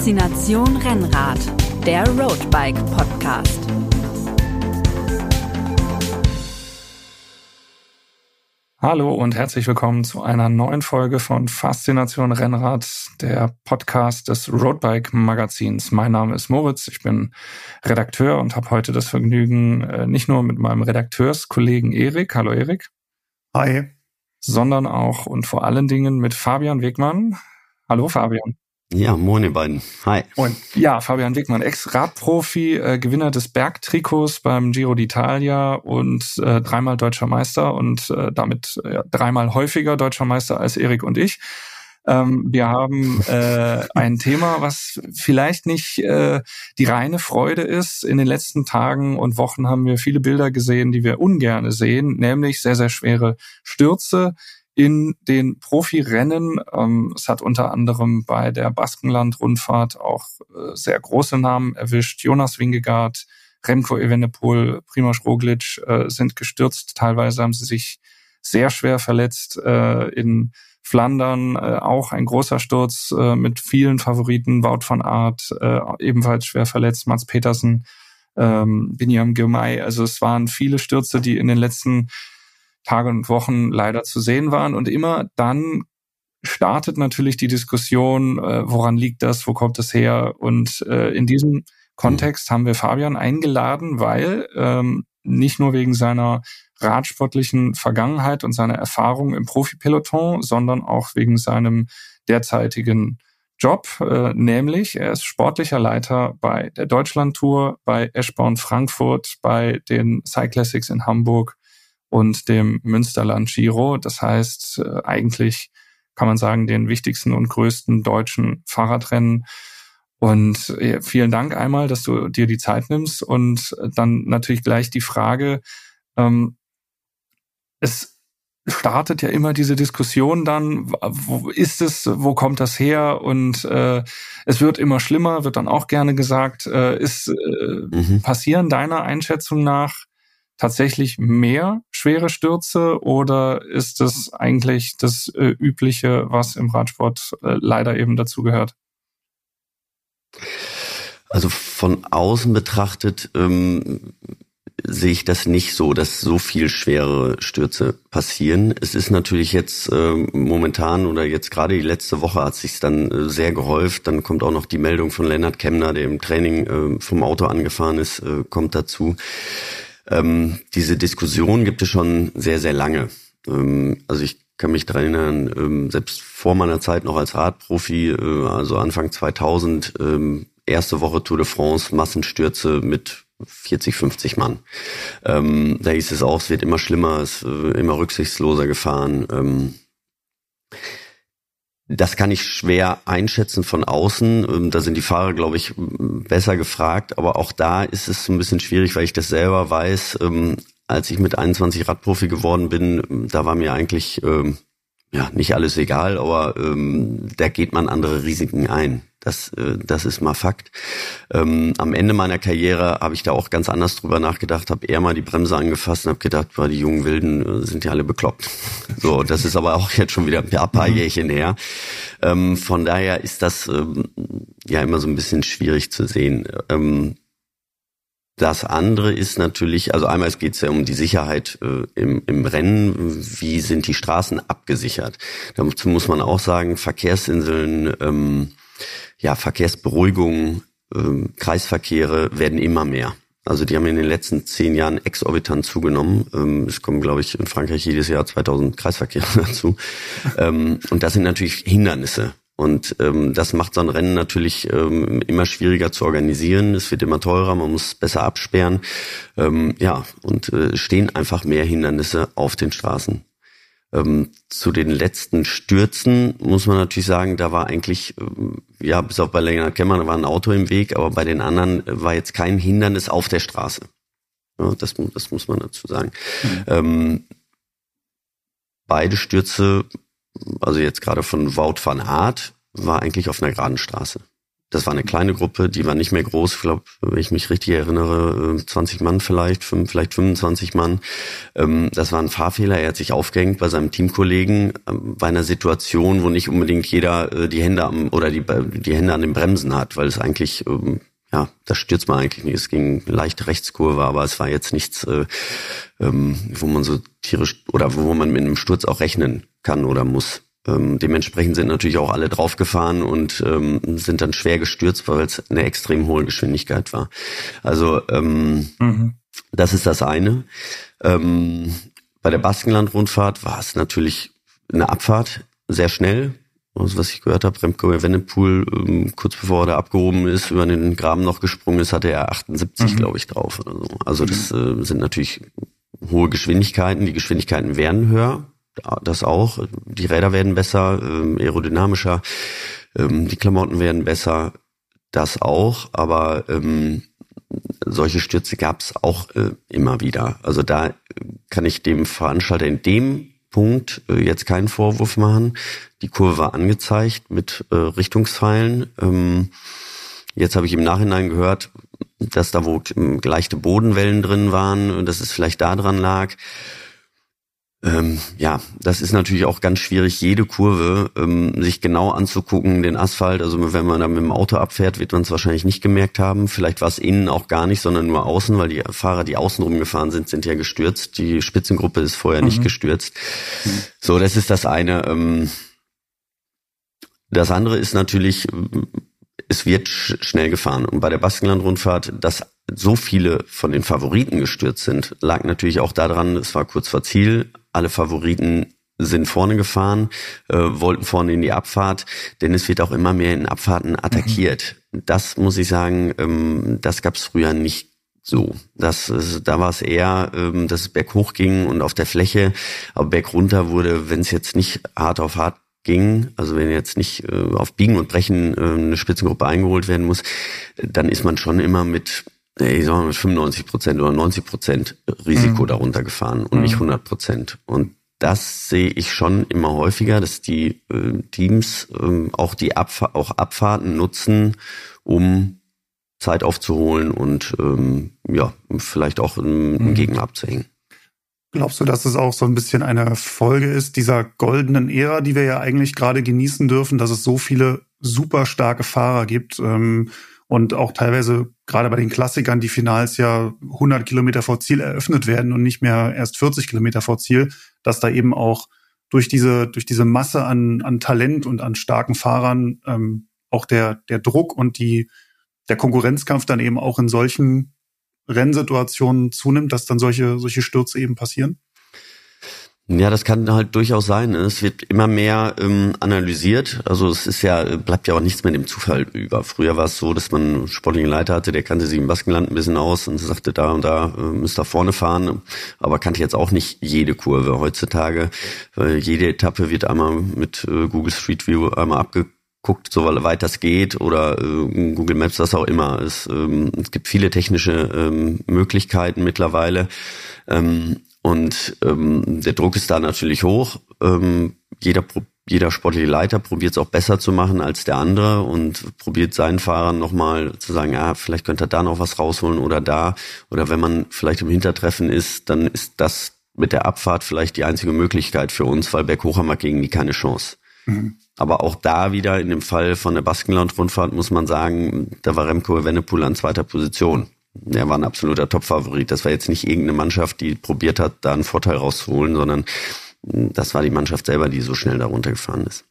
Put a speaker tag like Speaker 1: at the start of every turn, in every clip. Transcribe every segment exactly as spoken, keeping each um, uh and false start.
Speaker 1: Faszination Rennrad, der Roadbike Podcast.
Speaker 2: Hallo und herzlich willkommen zu einer neuen Folge von Faszination Rennrad, der Podcast des Roadbike Magazins. Mein Name ist Moritz, ich bin Redakteur und habe heute das Vergnügen, nicht nur mit meinem Redakteurskollegen Erik, hallo Erik.
Speaker 3: Hi.
Speaker 2: Sondern auch und vor allen Dingen mit Fabian Wegmann. Hallo Fabian.
Speaker 4: Ja, moin ihr beiden. Hi.
Speaker 2: Und ja, Fabian Wegmann, Ex-Radprofi, äh, Gewinner des Bergtrikots beim Giro d'Italia und äh, dreimal deutscher Meister und äh, damit äh, dreimal häufiger deutscher Meister als Erik und ich. Ähm, wir haben äh, ein Thema, was vielleicht nicht äh, die reine Freude ist. In den letzten Tagen und Wochen haben wir viele Bilder gesehen, die wir ungerne sehen, nämlich sehr, sehr schwere Stürze in den Profirennen. Ähm, es hat unter anderem bei der Baskenland-Rundfahrt auch äh, sehr große Namen erwischt. Jonas Vingegaard, Remco Evenepoel, Primož Roglič äh, sind gestürzt. Teilweise haben sie sich sehr schwer verletzt. Äh, in Flandern äh, auch ein großer Sturz äh, mit vielen Favoriten. Wout van Aert äh, ebenfalls schwer verletzt. Mats Petersen, ähm, Biniam Girmay. Also es waren viele Stürze, die in den letzten Tage und Wochen leider zu sehen waren. Und immer dann startet natürlich die Diskussion, äh, woran liegt das, wo kommt es her? Und äh, in diesem Kontext haben wir Fabian eingeladen, weil ähm, nicht nur wegen seiner radsportlichen Vergangenheit und seiner Erfahrung im Profipeloton, sondern auch wegen seinem derzeitigen Job, äh, nämlich er ist sportlicher Leiter bei der Deutschlandtour, bei Eschborn Frankfurt, bei den Cyclassics in Hamburg und dem Münsterland Giro. Das heißt, äh, eigentlich kann man sagen, den wichtigsten und größten deutschen Fahrradrennen. Und äh, vielen Dank einmal, dass du dir die Zeit nimmst. Und dann natürlich gleich die Frage, ähm, es startet ja immer diese Diskussion dann, wo ist es, wo kommt das her? Und äh, es wird immer schlimmer, wird dann auch gerne gesagt, äh, ist äh, mhm. passieren deiner Einschätzung nach tatsächlich mehr schwere Stürze oder ist das eigentlich das äh, Übliche, was im Radsport äh, leider eben dazu gehört?
Speaker 4: Also von außen betrachtet ähm, sehe ich das nicht so, dass so viel schwere Stürze passieren. Es ist natürlich jetzt äh, momentan oder jetzt gerade die letzte Woche hat sich's dann äh, sehr gehäuft. Dann kommt auch noch die Meldung von Lennart Kemner, der im Training äh, vom Auto angefahren ist, äh, kommt dazu. Ähm, diese Diskussion gibt es schon sehr, sehr lange. Ähm, also ich kann mich daran erinnern, ähm, selbst vor meiner Zeit noch als Radprofi, äh, also Anfang zweitausend, ähm, erste Woche Tour de France, Massenstürze mit vierzig, fünfzig Mann. Ähm, da hieß es auch, es wird immer schlimmer, es wird immer rücksichtsloser gefahren. Ähm, Das kann ich schwer einschätzen von außen. Da sind die Fahrer, glaube ich, besser gefragt. Aber auch da ist es so ein bisschen schwierig, weil ich das selber weiß. Als ich mit einundzwanzig Radprofi geworden bin, da war mir eigentlich ja nicht alles egal, aber da geht man andere Risiken ein. Das, das ist mal Fakt. Ähm, am Ende meiner Karriere habe ich da auch ganz anders drüber nachgedacht, habe eher mal die Bremse angefasst und habe gedacht, boah, die jungen Wilden äh, sind ja alle bekloppt. So, das ist aber auch jetzt schon wieder ein paar, paar Jährchen her. Ähm, von daher ist das ähm, ja immer so ein bisschen schwierig zu sehen. Ähm, das andere ist natürlich, also einmal geht es ja um die Sicherheit äh, im, im Rennen. Wie sind die Straßen abgesichert? Dazu muss man auch sagen, Verkehrsinseln, ähm, ja, Verkehrsberuhigung, äh, Kreisverkehre werden immer mehr. Also die haben in den letzten zehn Jahren exorbitant zugenommen. Ähm, es kommen, glaube ich, in Frankreich jedes Jahr zweitausend Kreisverkehre dazu. ähm, und das sind natürlich Hindernisse. Und ähm, das macht so ein Rennen natürlich ähm, immer schwieriger zu organisieren. Es wird immer teurer, man muss besser absperren. Ähm, ja, und äh, stehen einfach mehr Hindernisse auf den Straßen. Ähm, zu den letzten Stürzen muss man natürlich sagen, da war eigentlich, ähm, ja, bis auf bei Lennart Kemner, da war ein Auto im Weg, aber bei den anderen war jetzt kein Hindernis auf der Straße. Ja, das, das muss man dazu sagen. Mhm. Ähm, beide Stürze, also jetzt gerade von Wout van Aert, war eigentlich auf einer geraden Straße. Das war eine kleine Gruppe, die war nicht mehr groß. Ich glaube, wenn ich mich richtig erinnere, zwanzig Mann vielleicht, vielleicht fünfundzwanzig Mann. Das war ein Fahrfehler. Er hat sich aufgehängt bei seinem Teamkollegen bei einer Situation, wo nicht unbedingt jeder die Hände am, oder die, die Hände an den Bremsen hat, weil es eigentlich, ja, das stürzt man eigentlich nicht. Es ging eine leichte Rechtskurve, aber es war jetzt nichts, wo man so tierisch oder wo man mit einem Sturz auch rechnen kann oder muss. Ähm, dementsprechend sind natürlich auch alle draufgefahren und ähm, sind dann schwer gestürzt, weil es eine extrem hohe Geschwindigkeit war. Also ähm, mhm. das ist das eine. Ähm, bei der Baskenland-Rundfahrt war es natürlich eine Abfahrt, sehr schnell. Also was ich gehört habe, Remco Evenepoel, ähm, kurz bevor er da abgehoben ist, über den Graben noch gesprungen ist, hatte er achtundsiebzig, mhm. glaube ich, drauf oder so. Also das äh, sind natürlich hohe Geschwindigkeiten. Die Geschwindigkeiten werden höher. Das auch. Die Räder werden besser, ähm, aerodynamischer, ähm, die Klamotten werden besser, das auch, aber ähm, solche Stürze gab es auch äh, immer wieder. Also da kann ich dem Veranstalter in dem Punkt äh, jetzt keinen Vorwurf machen. Die Kurve war angezeigt mit äh, Richtungspfeilen. Ähm, jetzt habe ich im Nachhinein gehört, dass da wo ähm, leichte Bodenwellen drin waren und dass es vielleicht da dran lag. Ähm, ja, das ist natürlich auch ganz schwierig, jede Kurve ähm, sich genau anzugucken, den Asphalt. Also wenn man da mit dem Auto abfährt, wird man es wahrscheinlich nicht gemerkt haben. Vielleicht war es innen auch gar nicht, sondern nur außen, weil die Fahrer, die außen rumgefahren sind, sind ja gestürzt. Die Spitzengruppe ist vorher mhm. nicht gestürzt. Mhm. So, das ist das eine. Ähm, das andere ist natürlich, es wird sch- schnell gefahren. Und bei der Baskenland-Rundfahrt, dass so viele von den Favoriten gestürzt sind, lag natürlich auch daran, es war kurz vor Ziel. Alle Favoriten sind vorne gefahren, äh, wollten vorne in die Abfahrt, denn es wird auch immer mehr in Abfahrten attackiert. Mhm. Das muss ich sagen, ähm, das gab es früher nicht so. Das, ist, da war es eher, ähm, dass es berghoch ging und auf der Fläche, aber bergunter wurde, wenn es jetzt nicht hart auf hart ging, also wenn jetzt nicht äh, auf Biegen und Brechen äh, eine Spitzengruppe eingeholt werden muss, dann ist man schon immer mit ich sag mal mit fünfundneunzig Prozent oder neunzig Prozent Risiko mhm. darunter gefahren und mhm. nicht hundert Prozent. Und das sehe ich schon immer häufiger, dass die äh, Teams äh, auch die Abfa- auch Abfahrten nutzen, um Zeit aufzuholen und ähm, ja vielleicht auch einen, einen Gegner abzuhängen.
Speaker 3: Glaubst du, dass es auch so ein bisschen eine Folge ist dieser goldenen Ära, die wir ja eigentlich gerade genießen dürfen, dass es so viele super starke Fahrer gibt, ähm, und auch teilweise gerade bei den Klassikern die Finals ja hundert Kilometer vor Ziel eröffnet werden und nicht mehr erst vierzig Kilometer vor Ziel, dass da eben auch durch diese durch diese Masse an an Talent und an starken Fahrern ähm, auch der der Druck und die der Konkurrenzkampf dann eben auch in solchen Rennsituationen zunimmt, dass dann solche solche Stürze eben passieren?
Speaker 4: Ja, das kann halt durchaus sein. Es wird immer mehr ähm, analysiert. Also es ist ja, bleibt ja auch nichts mehr dem Zufall über. Früher war es so, dass man einen sportlichen Leiter hatte, der kannte sich im Baskenland ein bisschen aus und sagte, da und da äh, müsst ihr vorne fahren, aber kannte jetzt auch nicht jede Kurve. Heutzutage, äh, jede Etappe wird einmal mit äh, Google Street View einmal abgeguckt, so weit das geht, oder äh, Google Maps, was auch immer. Es, ähm, es gibt viele technische ähm, Möglichkeiten mittlerweile. Ähm, Und ähm, der Druck ist da natürlich hoch. Ähm, jeder jeder sportliche Leiter probiert es auch besser zu machen als der andere und probiert seinen Fahrern nochmal zu sagen, ja, vielleicht könnte er da noch was rausholen oder da. Oder wenn man vielleicht im Hintertreffen ist, dann ist das mit der Abfahrt vielleicht die einzige Möglichkeit für uns, weil berghoch haben wir gegen die keine Chance. Mhm. Aber auch da wieder in dem Fall von der Baskenland-Rundfahrt muss man sagen, da war Remco Evenepoel an zweiter Position. Er war ein absoluter Top-Favorit. Das war jetzt nicht irgendeine Mannschaft, die probiert hat, da einen Vorteil rauszuholen, sondern das war die Mannschaft selber, die so schnell da runtergefahren ist.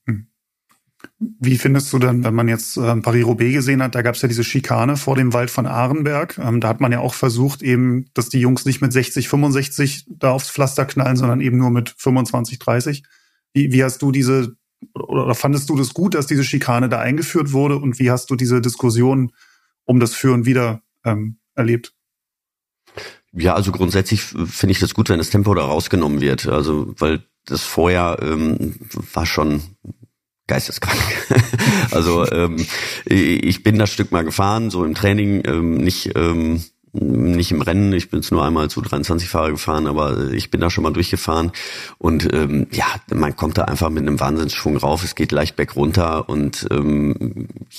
Speaker 3: Wie findest du dann, wenn man jetzt äh, Paris-Roubaix gesehen hat, da gab es ja diese Schikane vor dem Wald von Arenberg. Ähm, da hat man ja auch versucht, eben, dass die Jungs nicht mit sechzig, fünfundsechzig da aufs Pflaster knallen, sondern eben nur mit fünfundzwanzig, dreißig. Wie, wie hast du diese, oder fandest du das gut, dass diese Schikane da eingeführt wurde? Und wie hast du diese Diskussion um das Für und Wider ähm, erlebt?
Speaker 4: Ja, also grundsätzlich finde ich das gut, wenn das Tempo da rausgenommen wird. Also, weil das vorher ähm, war schon geisteskrank. also ähm, ich bin das Stück mal gefahren, so im Training, ähm, nicht ähm, nicht im Rennen. Ich bin jetzt nur einmal zu dreiundzwanzig-Fahrer gefahren, aber ich bin da schon mal durchgefahren. Und ähm, ja, man kommt da einfach mit einem Wahnsinnsschwung rauf. Es geht leicht bergunter und ähm, ich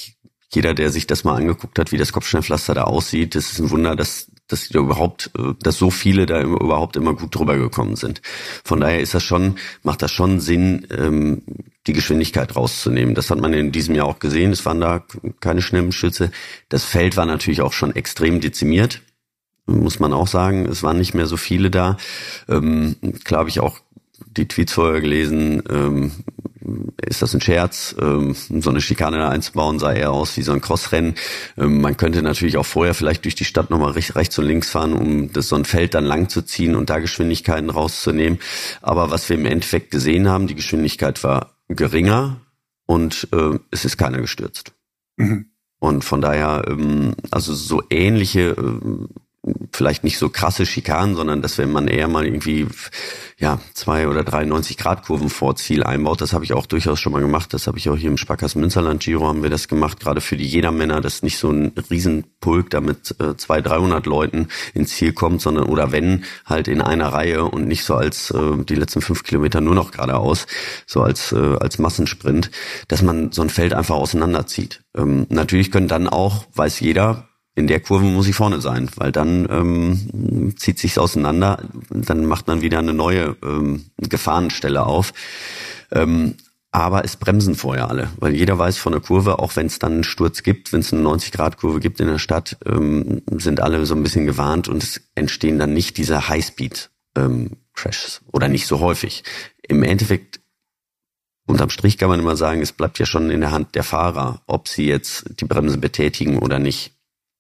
Speaker 4: jeder, der sich das mal angeguckt hat, wie das Kopfsteinpflaster da aussieht, das ist ein Wunder, dass dass die da überhaupt, dass so viele da überhaupt immer gut drüber gekommen sind. Von daher ist das schon, macht das schon Sinn, ähm, die Geschwindigkeit rauszunehmen. Das hat man in diesem Jahr auch gesehen. Es waren da keine Schnellschütze. Das Feld war natürlich auch schon extrem dezimiert, muss man auch sagen. Es waren nicht mehr so viele da. Ähm, klar habe ich auch die Tweets vorher gelesen, ähm, ist das ein Scherz, ähm, so eine Schikane da einzubauen, sah eher aus wie so ein Crossrennen. Ähm, man könnte natürlich auch vorher vielleicht durch die Stadt nochmal rechts, rechts und links fahren, um das so ein Feld dann lang zu ziehen und da Geschwindigkeiten rauszunehmen. Aber was wir im Endeffekt gesehen haben, die Geschwindigkeit war geringer und äh, es ist keiner gestürzt. Mhm. Und von daher, ähm, also so ähnliche, äh, vielleicht nicht so krasse Schikanen, sondern dass wenn man eher mal irgendwie ja zwei oder drei neunzig Grad Kurven vor Ziel einbaut, das habe ich auch durchaus schon mal gemacht. Das habe ich auch hier im Sparkassen Münsterland Giro haben wir das gemacht, gerade für die Jedermänner, dass nicht so ein Riesenpulk da mit äh, zweihundert, dreihundert Leuten ins Ziel kommt, sondern oder wenn halt in einer Reihe und nicht so als äh, die letzten fünf Kilometer nur noch geradeaus, so als äh, als Massensprint, dass man so ein Feld einfach auseinanderzieht. Ähm, natürlich können dann auch, weiß jeder, in der Kurve muss ich vorne sein, weil dann ähm, zieht sich's auseinander, dann macht man wieder eine neue ähm, Gefahrenstelle auf. Ähm, aber es bremsen vorher alle, weil jeder weiß von der Kurve, auch wenn es dann einen Sturz gibt, wenn es eine neunzig Grad Kurve gibt in der Stadt, ähm, sind alle so ein bisschen gewarnt und es entstehen dann nicht diese Highspeed ähm, Crashs oder nicht so häufig. Im Endeffekt unterm Strich kann man immer sagen, es bleibt ja schon in der Hand der Fahrer, ob sie jetzt die Bremse betätigen oder nicht.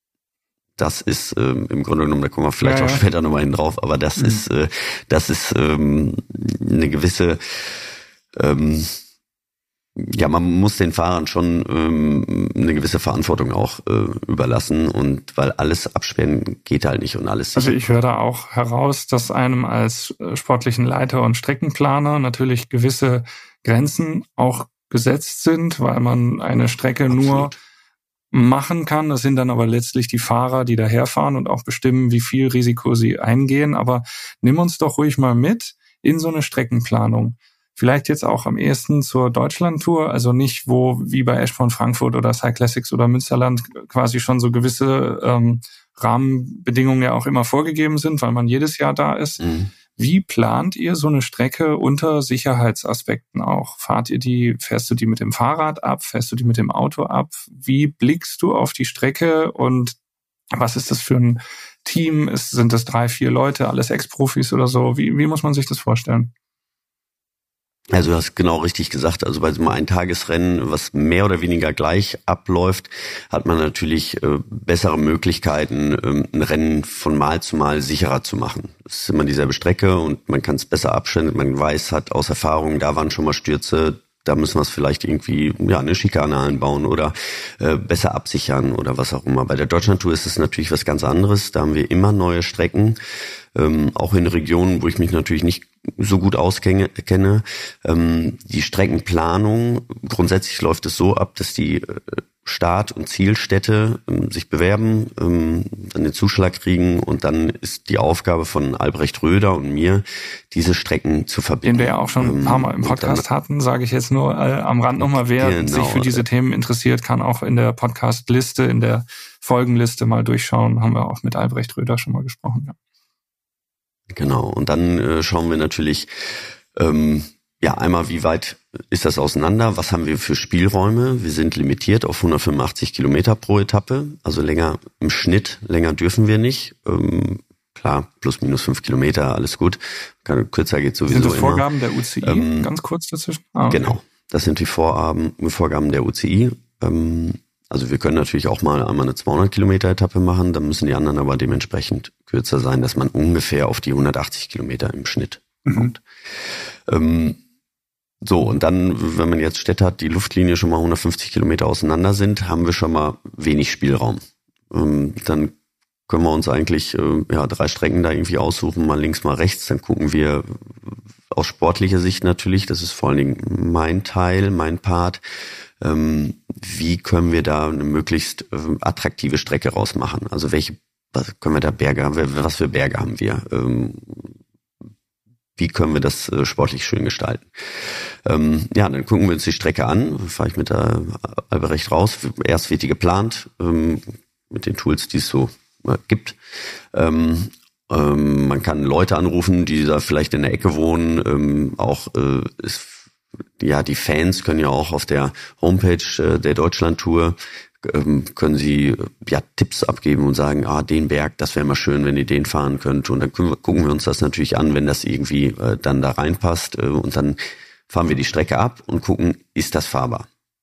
Speaker 4: Das ist ähm, im Grunde genommen, da kommen wir vielleicht ja, auch ja. später nochmal hin drauf, aber das mhm. ist äh, das ist ähm, eine gewisse, ähm, ja, man muss den Fahrern schon ähm, eine gewisse Verantwortung auch äh, überlassen und weil alles absperren geht halt nicht und alles.
Speaker 2: Also ich höre da auch heraus, dass einem als sportlichen Leiter und Streckenplaner natürlich gewisse Grenzen auch gesetzt sind, weil man eine Strecke Absolut. nur machen kann. Das sind dann aber letztlich die Fahrer, die daherfahren und auch bestimmen, wie viel Risiko sie eingehen. Aber nimm uns doch ruhig mal mit in so eine Streckenplanung. Vielleicht jetzt auch am ehesten zur Deutschlandtour, also nicht, wo wie bei Eschborn Frankfurt oder Cyclassics oder Münsterland quasi schon so gewisse ähm, Rahmenbedingungen ja auch immer vorgegeben sind, weil man jedes Jahr da ist. Mhm. Wie plant ihr so eine Strecke unter Sicherheitsaspekten auch? Fahrt ihr die, fährst du die mit dem Fahrrad ab? Fährst du die mit dem Auto ab? Wie blickst du auf die Strecke und was ist das für ein Team? Ist, sind das drei, vier Leute, alles Ex-Profis oder so? Wie, wie muss man sich das vorstellen?
Speaker 4: Also du hast genau richtig gesagt, also bei so einem Eintagesrennen, was mehr oder weniger gleich abläuft, hat man natürlich äh, bessere Möglichkeiten, ähm, ein Rennen von Mal zu Mal sicherer zu machen. Es ist immer dieselbe Strecke und man kann es besser abstellen. Man weiß, hat aus Erfahrung, da waren schon mal Stürze, da müssen wir es vielleicht irgendwie ja eine Schikane einbauen oder äh, besser absichern oder was auch immer. Bei der Deutschlandtour ist es natürlich was ganz anderes. Da haben wir immer neue Strecken, ähm, auch in Regionen, wo ich mich natürlich nicht so gut auskenne. Kenne. Ähm, die Streckenplanung, grundsätzlich läuft es so ab, dass die äh, Start- und Zielstädte ähm, sich bewerben, ähm, dann den Zuschlag kriegen und dann ist die Aufgabe von Albrecht Röder und mir, diese Strecken zu verbinden.
Speaker 2: Den wir ja auch schon ein paar Mal im Podcast dann, hatten, sage ich jetzt nur äh, am Rand nochmal, wer genau, sich für diese Themen interessiert, kann auch in der Podcast-Liste, in der Folgenliste mal durchschauen, haben wir auch mit Albrecht Röder schon mal gesprochen. Ja.
Speaker 4: Genau, und dann äh, schauen wir natürlich, ähm, ja, einmal, wie weit ist das auseinander? Was haben wir für Spielräume? Wir sind limitiert auf hundertfünfundachtzig Kilometer pro Etappe, also länger im Schnitt, länger dürfen wir nicht. Ähm, klar, plus minus fünf Kilometer, alles gut. Kürzer geht sowieso immer.
Speaker 2: Sind das Vorgaben immer. Der U C I? Ähm, ganz kurz dazwischen?
Speaker 4: Ah, okay. Genau, das sind die Vorgaben, Vorgaben der U C I. Ähm, also wir können natürlich auch mal einmal eine zweihundert Kilometer Etappe machen, dann müssen die anderen aber dementsprechend kürzer sein, dass man ungefähr auf die hundertachtzig Kilometer im Schnitt kommt. Mhm. Ähm, so, und dann, wenn man jetzt Städte hat, die Luftlinie schon mal hundertfünfzig Kilometer auseinander sind, haben wir schon mal wenig Spielraum. Ähm, dann können wir uns eigentlich äh, ja drei Strecken da irgendwie aussuchen, mal links, mal rechts. Dann gucken wir aus sportlicher Sicht natürlich, das ist vor allen Dingen mein Teil, mein Part, ähm, wie können wir da eine möglichst äh, attraktive Strecke rausmachen? Also welche, was können wir da Berge haben? Was für Berge haben wir? Ähm, wie können wir das äh, sportlich schön gestalten. Ähm, ja, dann gucken wir uns die Strecke an, fahre ich mit der Albrecht raus. Erst wird die geplant, ähm, mit den Tools, die es so äh, gibt. Ähm, ähm, man kann Leute anrufen, die da vielleicht in der Ecke wohnen. Ähm, auch äh, ist, ja, die Fans können ja auch auf der Homepage äh, der Deutschlandtour ähm, können sie ja Tipps abgeben und sagen, ah, den Berg, das wäre mal schön, wenn ihr den fahren könnt. Und dann können wir, gucken wir uns das natürlich an, wenn das irgendwie äh, dann da reinpasst. Äh, und dann fahren wir die Strecke ab und gucken, ist das fahrbar?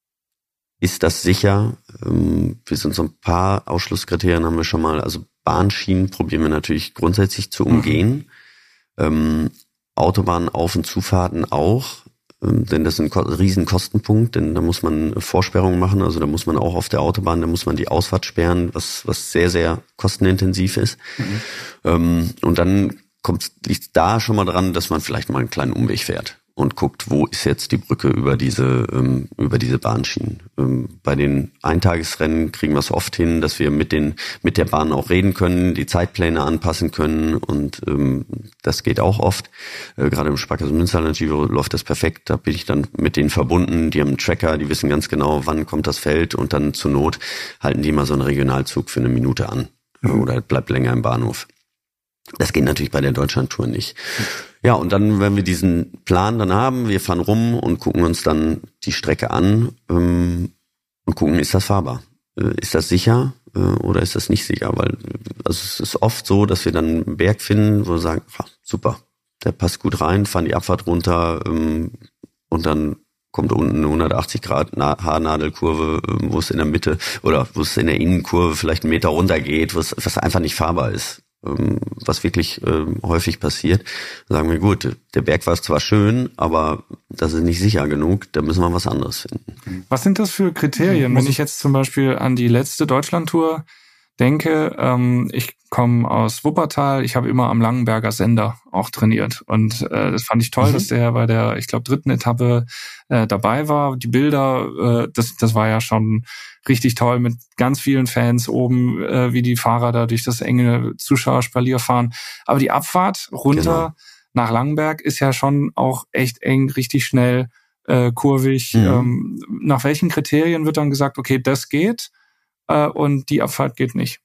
Speaker 4: Ist das sicher? Ähm, wir sind so ein paar Ausschlusskriterien haben wir schon mal. Also Bahnschienen probieren wir natürlich grundsätzlich zu umgehen. Mhm. Ähm, Autobahnen, Auf- und Zufahrten auch. Denn das ist ein riesen Kostenpunkt, denn da muss man Vorsperrungen machen, also da muss man auch auf der Autobahn, da muss man die Ausfahrt sperren, was was sehr, sehr kostenintensiv ist. Mhm. Ähm, und dann kommt liegt da schon mal dran, dass man vielleicht mal einen kleinen Umweg fährt und guckt, wo ist jetzt die Brücke über diese ähm, über diese Bahnschienen. Ähm, bei den Eintagesrennen kriegen wir es oft hin, dass wir mit den mit der Bahn auch reden können, die Zeitpläne anpassen können und ähm, das geht auch oft. Äh, gerade im Sparkasse Münsterland Giro läuft das perfekt. Da bin ich dann mit denen verbunden. Die haben einen Tracker, die wissen ganz genau, wann kommt das Feld und dann zur Not halten die mal so einen Regionalzug für eine Minute an mhm. oder bleibt länger im Bahnhof. Das geht natürlich bei der Deutschlandtour nicht. Ja, und dann, wenn wir diesen Plan dann haben, wir fahren rum und gucken uns dann die Strecke an ähm, und gucken, ist das fahrbar? Äh, ist das sicher äh, oder ist das nicht sicher? Weil also es ist oft so, dass wir dann einen Berg finden, wo wir sagen, ach, super, der passt gut rein, fahren die Abfahrt runter ähm, und dann kommt unten eine hundertachtzig Grad Haarnadelkurve, äh, wo es in der Mitte oder wo es in der Innenkurve vielleicht einen Meter runter geht, was, was einfach nicht fahrbar ist. Was wirklich ähm, häufig passiert, sagen wir, gut, der Berg war zwar schön, aber das ist nicht sicher genug, da müssen wir was anderes finden.
Speaker 2: Was sind das für Kriterien? Wenn ich jetzt zum Beispiel an die letzte Deutschlandtour denke, ähm, ich komme aus Wuppertal, ich habe immer am Langenberger Sender auch trainiert und äh, das fand ich toll, mhm. dass der bei der, ich glaube, dritten Etappe äh, dabei war. Die Bilder, äh, das, das war ja schon richtig toll mit ganz vielen Fans oben, äh, wie die Fahrer da durch das enge Zuschauerspalier fahren. Aber die Abfahrt runter genau. nach Langenberg ist ja schon auch echt eng, richtig schnell, äh, kurvig. Mhm. Ähm, nach welchen Kriterien wird dann gesagt, okay, das geht äh, und die Abfahrt geht nicht?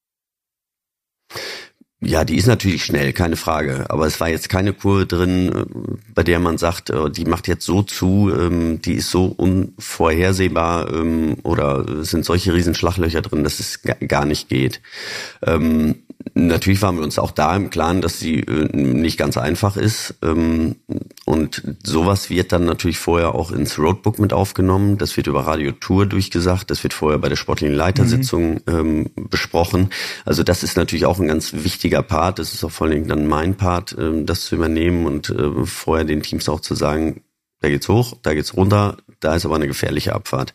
Speaker 4: Ja, die ist natürlich schnell, keine Frage. Aber es war jetzt keine Kurve drin, bei der man sagt, die macht jetzt so zu, die ist so unvorhersehbar oder es sind solche riesen Schlaglöcher drin, dass es gar nicht geht. Natürlich waren wir uns auch da im Klaren, dass sie nicht ganz einfach ist. Und sowas wird dann natürlich vorher auch ins Roadbook mit aufgenommen. Das wird über Radio Tour durchgesagt. Das wird vorher bei der sportlichen Leitersitzung mhm. besprochen. Also das ist natürlich auch ein ganz wichtiger Part. Das ist auch vor allen Dingen dann mein Part, das zu übernehmen und vorher den Teams auch zu sagen, da geht's hoch, da geht's runter, da ist aber eine gefährliche Abfahrt.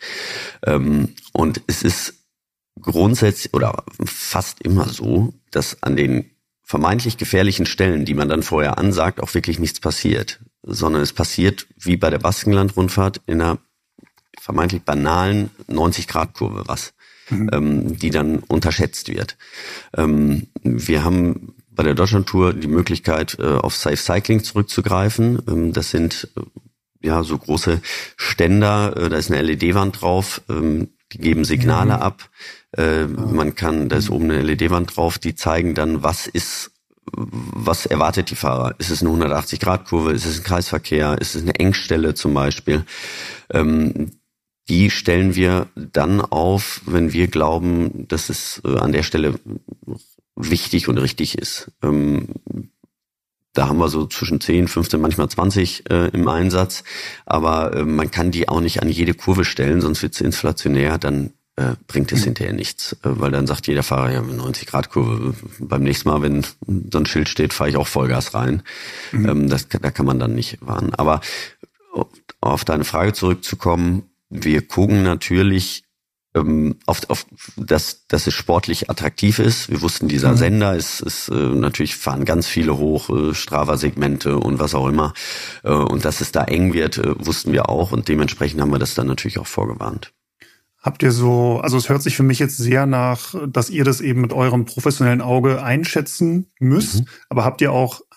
Speaker 4: Und es ist grundsätzlich oder fast immer so, dass an den vermeintlich gefährlichen Stellen, die man dann vorher ansagt, auch wirklich nichts passiert, sondern es passiert wie bei der Baskenland-Rundfahrt in einer vermeintlich banalen neunzig-Grad-Kurve was, mhm. ähm, die dann unterschätzt wird. Ähm, wir haben bei der Deutschlandtour die Möglichkeit, äh, auf Safe Cycling zurückzugreifen. Ähm, das sind äh, ja so große Ständer, äh, da ist eine L E D-Wand drauf, ähm, die geben Signale mhm. ab. Äh, man kann, da ist oben eine L E D-Wand drauf, die zeigen dann, was ist, was erwartet die Fahrer. Ist es eine hundertachtzig-Grad-Kurve, ist es ein Kreisverkehr, ist es eine Engstelle zum Beispiel. Ähm, die stellen wir dann auf, wenn wir glauben, dass es äh, an der Stelle wichtig und richtig ist. Ähm, Da haben wir so zwischen zehn, fünfzehn, manchmal zwanzig äh, im Einsatz. Aber äh, man kann die auch nicht an jede Kurve stellen, sonst wird es inflationär. Dann äh, bringt es mhm. hinterher nichts. Äh, weil dann sagt jeder Fahrer, ja, neunzig-Grad-Kurve. Beim nächsten Mal, wenn so ein Schild steht, fahre ich auch Vollgas rein. Mhm. Ähm, das, da kann man dann nicht warnen. Aber auf deine Frage zurückzukommen, wir gucken natürlich ähm, auf, auf dass, dass es sportlich attraktiv ist. Wir wussten, dieser mhm. Sender ist, ist äh, natürlich fahren ganz viele hoch, äh, Strava-Segmente und was auch immer. Äh, und dass es da eng wird, äh, wussten wir auch. Und dementsprechend haben wir das dann natürlich auch vorgewarnt.
Speaker 3: Habt ihr so, also es hört sich für mich jetzt sehr nach, dass ihr das eben mit eurem professionellen Auge einschätzen müsst. Mhm. Aber habt ihr auch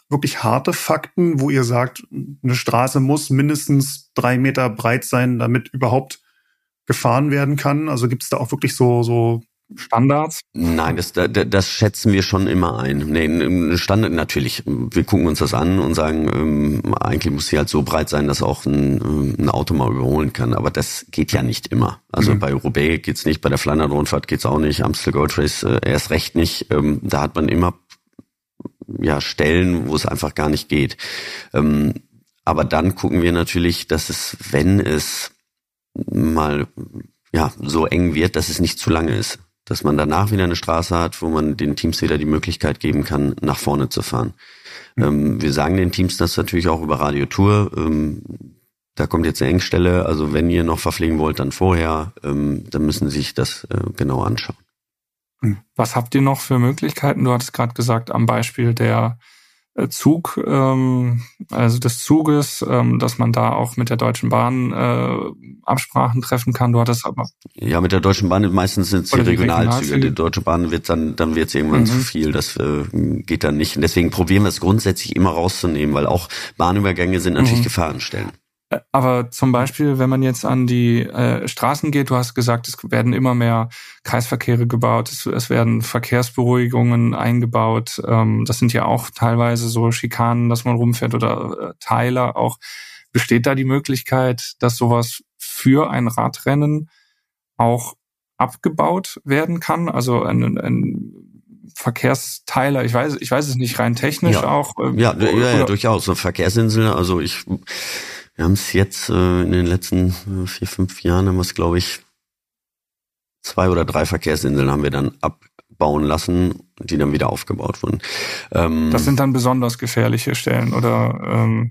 Speaker 3: wirklich harte Fakten, wo ihr sagt, eine Straße muss mindestens drei Meter breit sein, damit überhaupt gefahren werden kann? Also gibt es da auch wirklich so so Standards?
Speaker 4: Nein, das, das, das schätzen wir schon immer ein. Nee, Standard natürlich. Wir gucken uns das an und sagen, ähm, eigentlich muss sie halt so breit sein, dass auch ein, ein Auto mal überholen kann. Aber das geht ja nicht immer. Also mhm. bei Roubaix geht's nicht, bei der Flandern-Rundfahrt geht's auch nicht, Amstel Gold Race äh, erst recht nicht. Ähm, da hat man immer ja Stellen, wo es einfach gar nicht geht. Ähm, aber dann gucken wir natürlich, dass es, wenn es mal ja so eng wird, dass es nicht zu lange ist. Dass man danach wieder eine Straße hat, wo man den Teams wieder die Möglichkeit geben kann, nach vorne zu fahren. Mhm. Ähm, wir sagen den Teams das natürlich auch über Radiotour. Ähm, da kommt jetzt eine Engstelle, also wenn ihr noch verpflegen wollt, dann vorher. Ähm, dann müssen Sie sich das äh, genau anschauen.
Speaker 2: Was habt ihr noch für Möglichkeiten? Du hattest gerade gesagt, am Beispiel der Zug, ähm, also des Zuges, ähm, dass man da auch mit der Deutschen Bahn äh, Absprachen treffen kann. Du hattest aber
Speaker 4: ja mit der Deutschen Bahn meistens sind es die, die Regionalzüge. Die Deutsche Bahn wird dann dann wird es irgendwann mhm. zu viel. Das äh, geht dann nicht. Und deswegen probieren wir es grundsätzlich immer rauszunehmen, weil auch Bahnübergänge sind natürlich mhm. Gefahrenstellen.
Speaker 2: Aber zum Beispiel, wenn man jetzt an die äh, Straßen geht, du hast gesagt, es werden immer mehr Kreisverkehre gebaut, es, es werden Verkehrsberuhigungen eingebaut. Ähm, das sind ja auch teilweise so Schikanen, dass man rumfährt oder äh, Teiler auch. Besteht da die Möglichkeit, dass sowas für ein Radrennen auch abgebaut werden kann? Also ein, ein Verkehrsteiler, ich weiß, ich weiß es nicht, rein technisch
Speaker 4: ja.
Speaker 2: auch.
Speaker 4: Äh, ja, ja, ja, ja, durchaus. So Verkehrsinsel, also ich Wir haben es jetzt äh, in den letzten äh, vier, fünf Jahren haben wir es, glaube ich, zwei oder drei Verkehrsinseln haben wir dann abbauen lassen, die dann wieder aufgebaut wurden. Ähm,
Speaker 2: das sind dann besonders gefährliche Stellen, oder? Ähm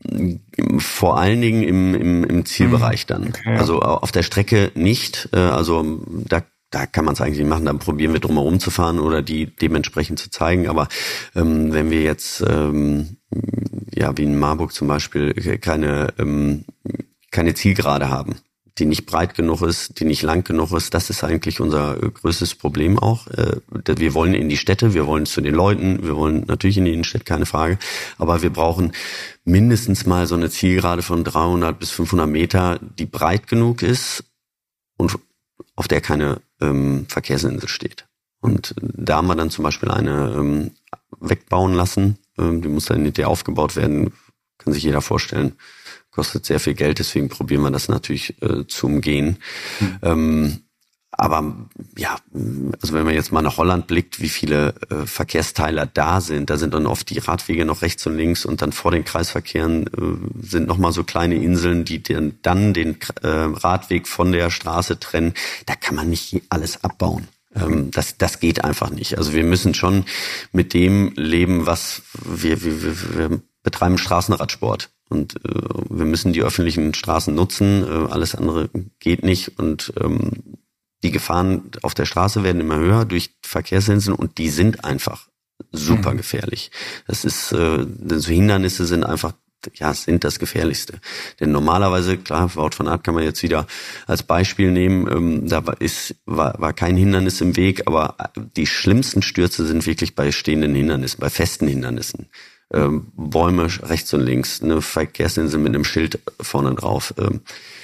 Speaker 4: vor allen Dingen im, im, im Zielbereich dann. Okay, ja. Also auf der Strecke nicht. Äh, also da Da kann man es eigentlich nicht machen, dann probieren wir drumherum zu fahren oder die dementsprechend zu zeigen. Aber ähm, wenn wir jetzt, ähm, ja wie in Marburg zum Beispiel, keine ähm, keine Zielgerade haben, die nicht breit genug ist, die nicht lang genug ist, das ist eigentlich unser größtes Problem auch. Äh, wir wollen in die Städte, wir wollen zu den Leuten, wir wollen natürlich in die Innenstadt, keine Frage. Aber wir brauchen mindestens mal so eine Zielgerade von dreihundert bis fünfhundert Meter, die breit genug ist und auf der keine ähm, Verkehrsinsel steht. Und da haben wir dann zum Beispiel eine ähm, wegbauen lassen. Ähm, die muss dann hinterher aufgebaut werden. Kann sich jeder vorstellen. Kostet sehr viel Geld, deswegen probieren wir das natürlich äh, zu umgehen. Mhm. Ähm, aber ja, also wenn man jetzt mal nach Holland blickt, wie viele äh, Verkehrsteiler da sind, da sind dann oft die Radwege noch rechts und links und dann vor den Kreisverkehren äh, sind nochmal so kleine Inseln, die den, dann den äh, Radweg von der Straße trennen. Da kann man nicht alles abbauen. Ähm, das, das geht einfach nicht. Also wir müssen schon mit dem leben, was wir, wir, wir, wir betreiben Straßenradsport. Und äh, wir müssen die öffentlichen Straßen nutzen. Äh, alles andere geht nicht und ähm, die Gefahren auf der Straße werden immer höher durch Verkehrsinseln und die sind einfach super mhm. gefährlich. Das ist, äh, so Hindernisse sind einfach, ja, sind das Gefährlichste. Denn normalerweise, klar, Wout van Aert kann man jetzt wieder als Beispiel nehmen, ähm, da war, ist, war, war kein Hindernis im Weg, aber die schlimmsten Stürze sind wirklich bei stehenden Hindernissen, bei festen Hindernissen. Ähm, Bäume rechts und links, eine Verkehrsinsel mit einem Schild vorne drauf. Ähm,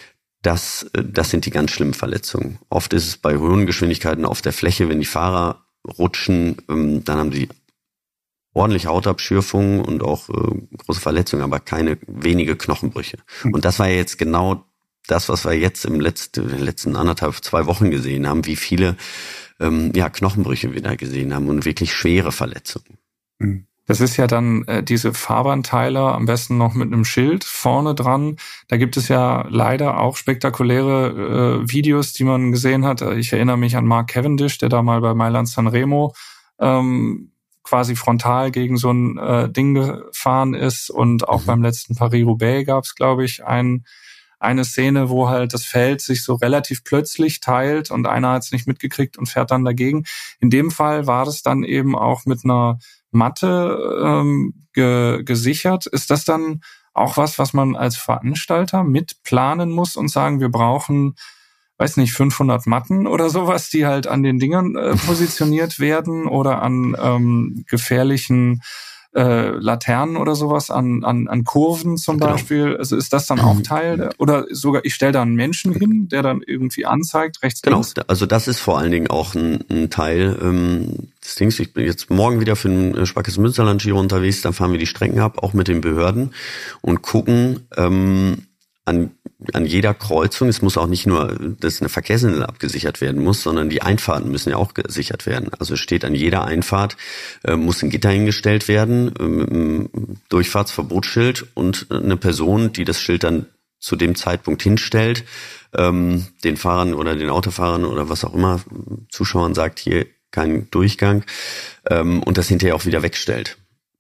Speaker 4: Das, das sind die ganz schlimmen Verletzungen. Oft ist es bei hohen Geschwindigkeiten auf der Fläche, wenn die Fahrer rutschen, dann haben sie ordentliche Hautabschürfungen und auch große Verletzungen, aber keine wenige Knochenbrüche. Und das war ja jetzt genau das, was wir jetzt im letzten, in den letzten anderthalb, zwei Wochen gesehen haben, wie viele ähm, ja, Knochenbrüche wir da gesehen haben und wirklich schwere Verletzungen.
Speaker 2: Mhm. Das ist ja dann äh, diese Fahrbahnteiler, am besten noch mit einem Schild vorne dran. Da gibt es ja leider auch spektakuläre äh, Videos, die man gesehen hat. Ich erinnere mich an Mark Cavendish, der da mal bei Mailand Sanremo ähm, quasi frontal gegen so ein äh, Ding gefahren ist. Und auch mhm. beim letzten Paris-Roubaix gab es, glaube ich, ein, eine Szene, wo halt das Feld sich so relativ plötzlich teilt und einer hat es nicht mitgekriegt und fährt dann dagegen. In dem Fall war das dann eben auch mit einer Matte ähm, ge- gesichert. Ist das dann auch was, was man als Veranstalter mitplanen muss und sagen, wir brauchen, weiß nicht, fünfhundert Matten oder sowas, die halt an den Dingern äh, positioniert werden oder an ähm, gefährlichen äh, Laternen oder sowas an, an, an Kurven zum
Speaker 4: genau.
Speaker 2: Beispiel. Also ist das dann auch Teil der, oder sogar ich stelle da einen Menschen hin, der dann irgendwie anzeigt, rechts,
Speaker 4: Genau,
Speaker 2: links?
Speaker 4: also das ist vor allen Dingen auch ein, ein Teil ähm, des Dings. Ich bin jetzt morgen wieder für ein Sparkasse Münsterland Giro unterwegs, dann fahren wir die Strecken ab, auch mit den Behörden und gucken ähm, an an jeder Kreuzung. Es muss auch nicht nur, dass eine Verkehrsinsel abgesichert werden muss, sondern die Einfahrten müssen ja auch gesichert werden. Also steht an jeder Einfahrt, äh, muss ein Gitter hingestellt werden, ähm, Durchfahrtsverbotsschild und eine Person, die das Schild dann zu dem Zeitpunkt hinstellt, ähm, den Fahrern oder den Autofahrern oder was auch immer, Zuschauern sagt, hier kein Durchgang, ähm, und das hinterher auch wieder wegstellt.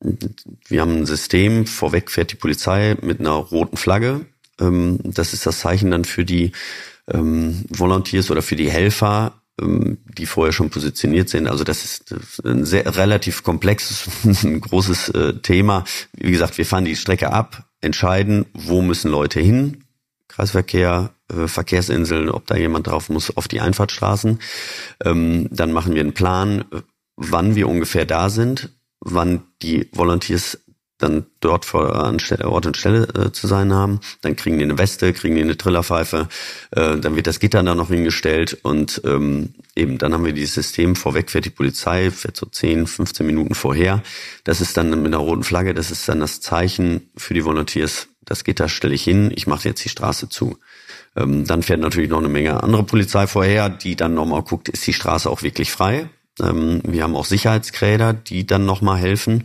Speaker 4: Wir haben ein System, vorweg fährt die Polizei mit einer roten Flagge. Ähm, das ist das Zeichen dann für die ähm, Volunteers oder für die Helfer, ähm, die vorher schon positioniert sind. Also das ist ein sehr relativ komplexes, ein großes äh, Thema. Wie gesagt, wir fahren die Strecke ab, entscheiden, wo müssen Leute hin, Kreisverkehr, äh, Verkehrsinseln, ob da jemand drauf muss, auf die Einfahrtsstraßen. Ähm, dann machen wir einen Plan, wann wir ungefähr da sind, wann die Volunteers dann dort vor an Stelle, Ort und Stelle äh, zu sein haben. Dann kriegen die eine Weste, kriegen die eine Trillerpfeife, äh, dann wird das Gitter da noch hingestellt und ähm, eben dann haben wir dieses System, vorweg fährt die Polizei, fährt so zehn, fünfzehn Minuten vorher. Das ist dann mit einer roten Flagge, das ist dann das Zeichen für die Volunteers, das Gitter stelle ich hin, ich mache jetzt die Straße zu. Ähm, dann fährt natürlich noch eine Menge andere Polizei vorher, die dann nochmal guckt, ist die Straße auch wirklich frei. Ähm, wir haben auch Sicherheitskräder, die dann nochmal helfen.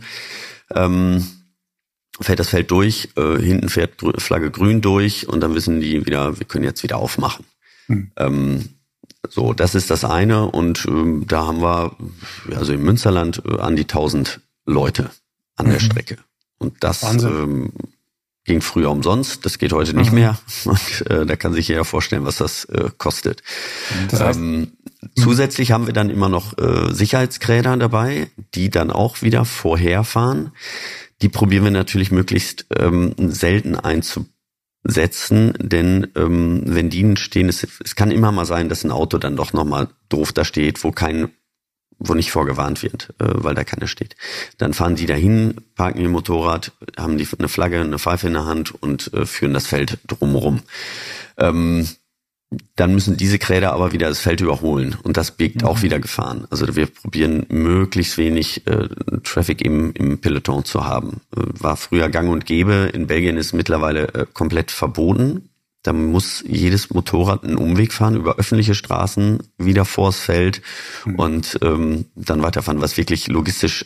Speaker 4: Ähm, fährt das Feld durch, äh, hinten fährt Flagge grün durch und dann wissen die wieder, wir können jetzt wieder aufmachen. Hm. Ähm, so, das ist das eine und ähm, da haben wir, also im Münsterland, äh, an die tausend Leute an mhm. der Strecke. Und das ähm, ging früher umsonst, das geht heute nicht mhm. mehr und äh, da kann sich jeder vorstellen, was das äh, kostet. Das heißt, ähm, zusätzlich haben wir dann immer noch äh, Sicherheitskräder dabei, die dann auch wieder vorherfahren. Die probieren wir natürlich möglichst ähm, selten einzusetzen, denn ähm, wenn die stehen, es, es kann immer mal sein, dass ein Auto dann doch nochmal doof da steht, wo kein, wo nicht vorgewarnt wird, äh, weil da keiner steht. Dann fahren die dahin, parken ihr Motorrad, haben die eine Flagge, eine Pfeife in der Hand und äh, führen das Feld drumherum. Ähm, Dann müssen diese Kräder aber wieder das Feld überholen und das birgt mhm. auch wieder Gefahren. Also wir probieren möglichst wenig äh, Traffic im, im Peloton zu haben. Äh, war früher gang und gäbe. In Belgien ist mittlerweile äh, komplett verboten. Da muss jedes Motorrad einen Umweg fahren über öffentliche Straßen, wieder vors Feld mhm. und ähm, dann weiterfahren, was wirklich logistisch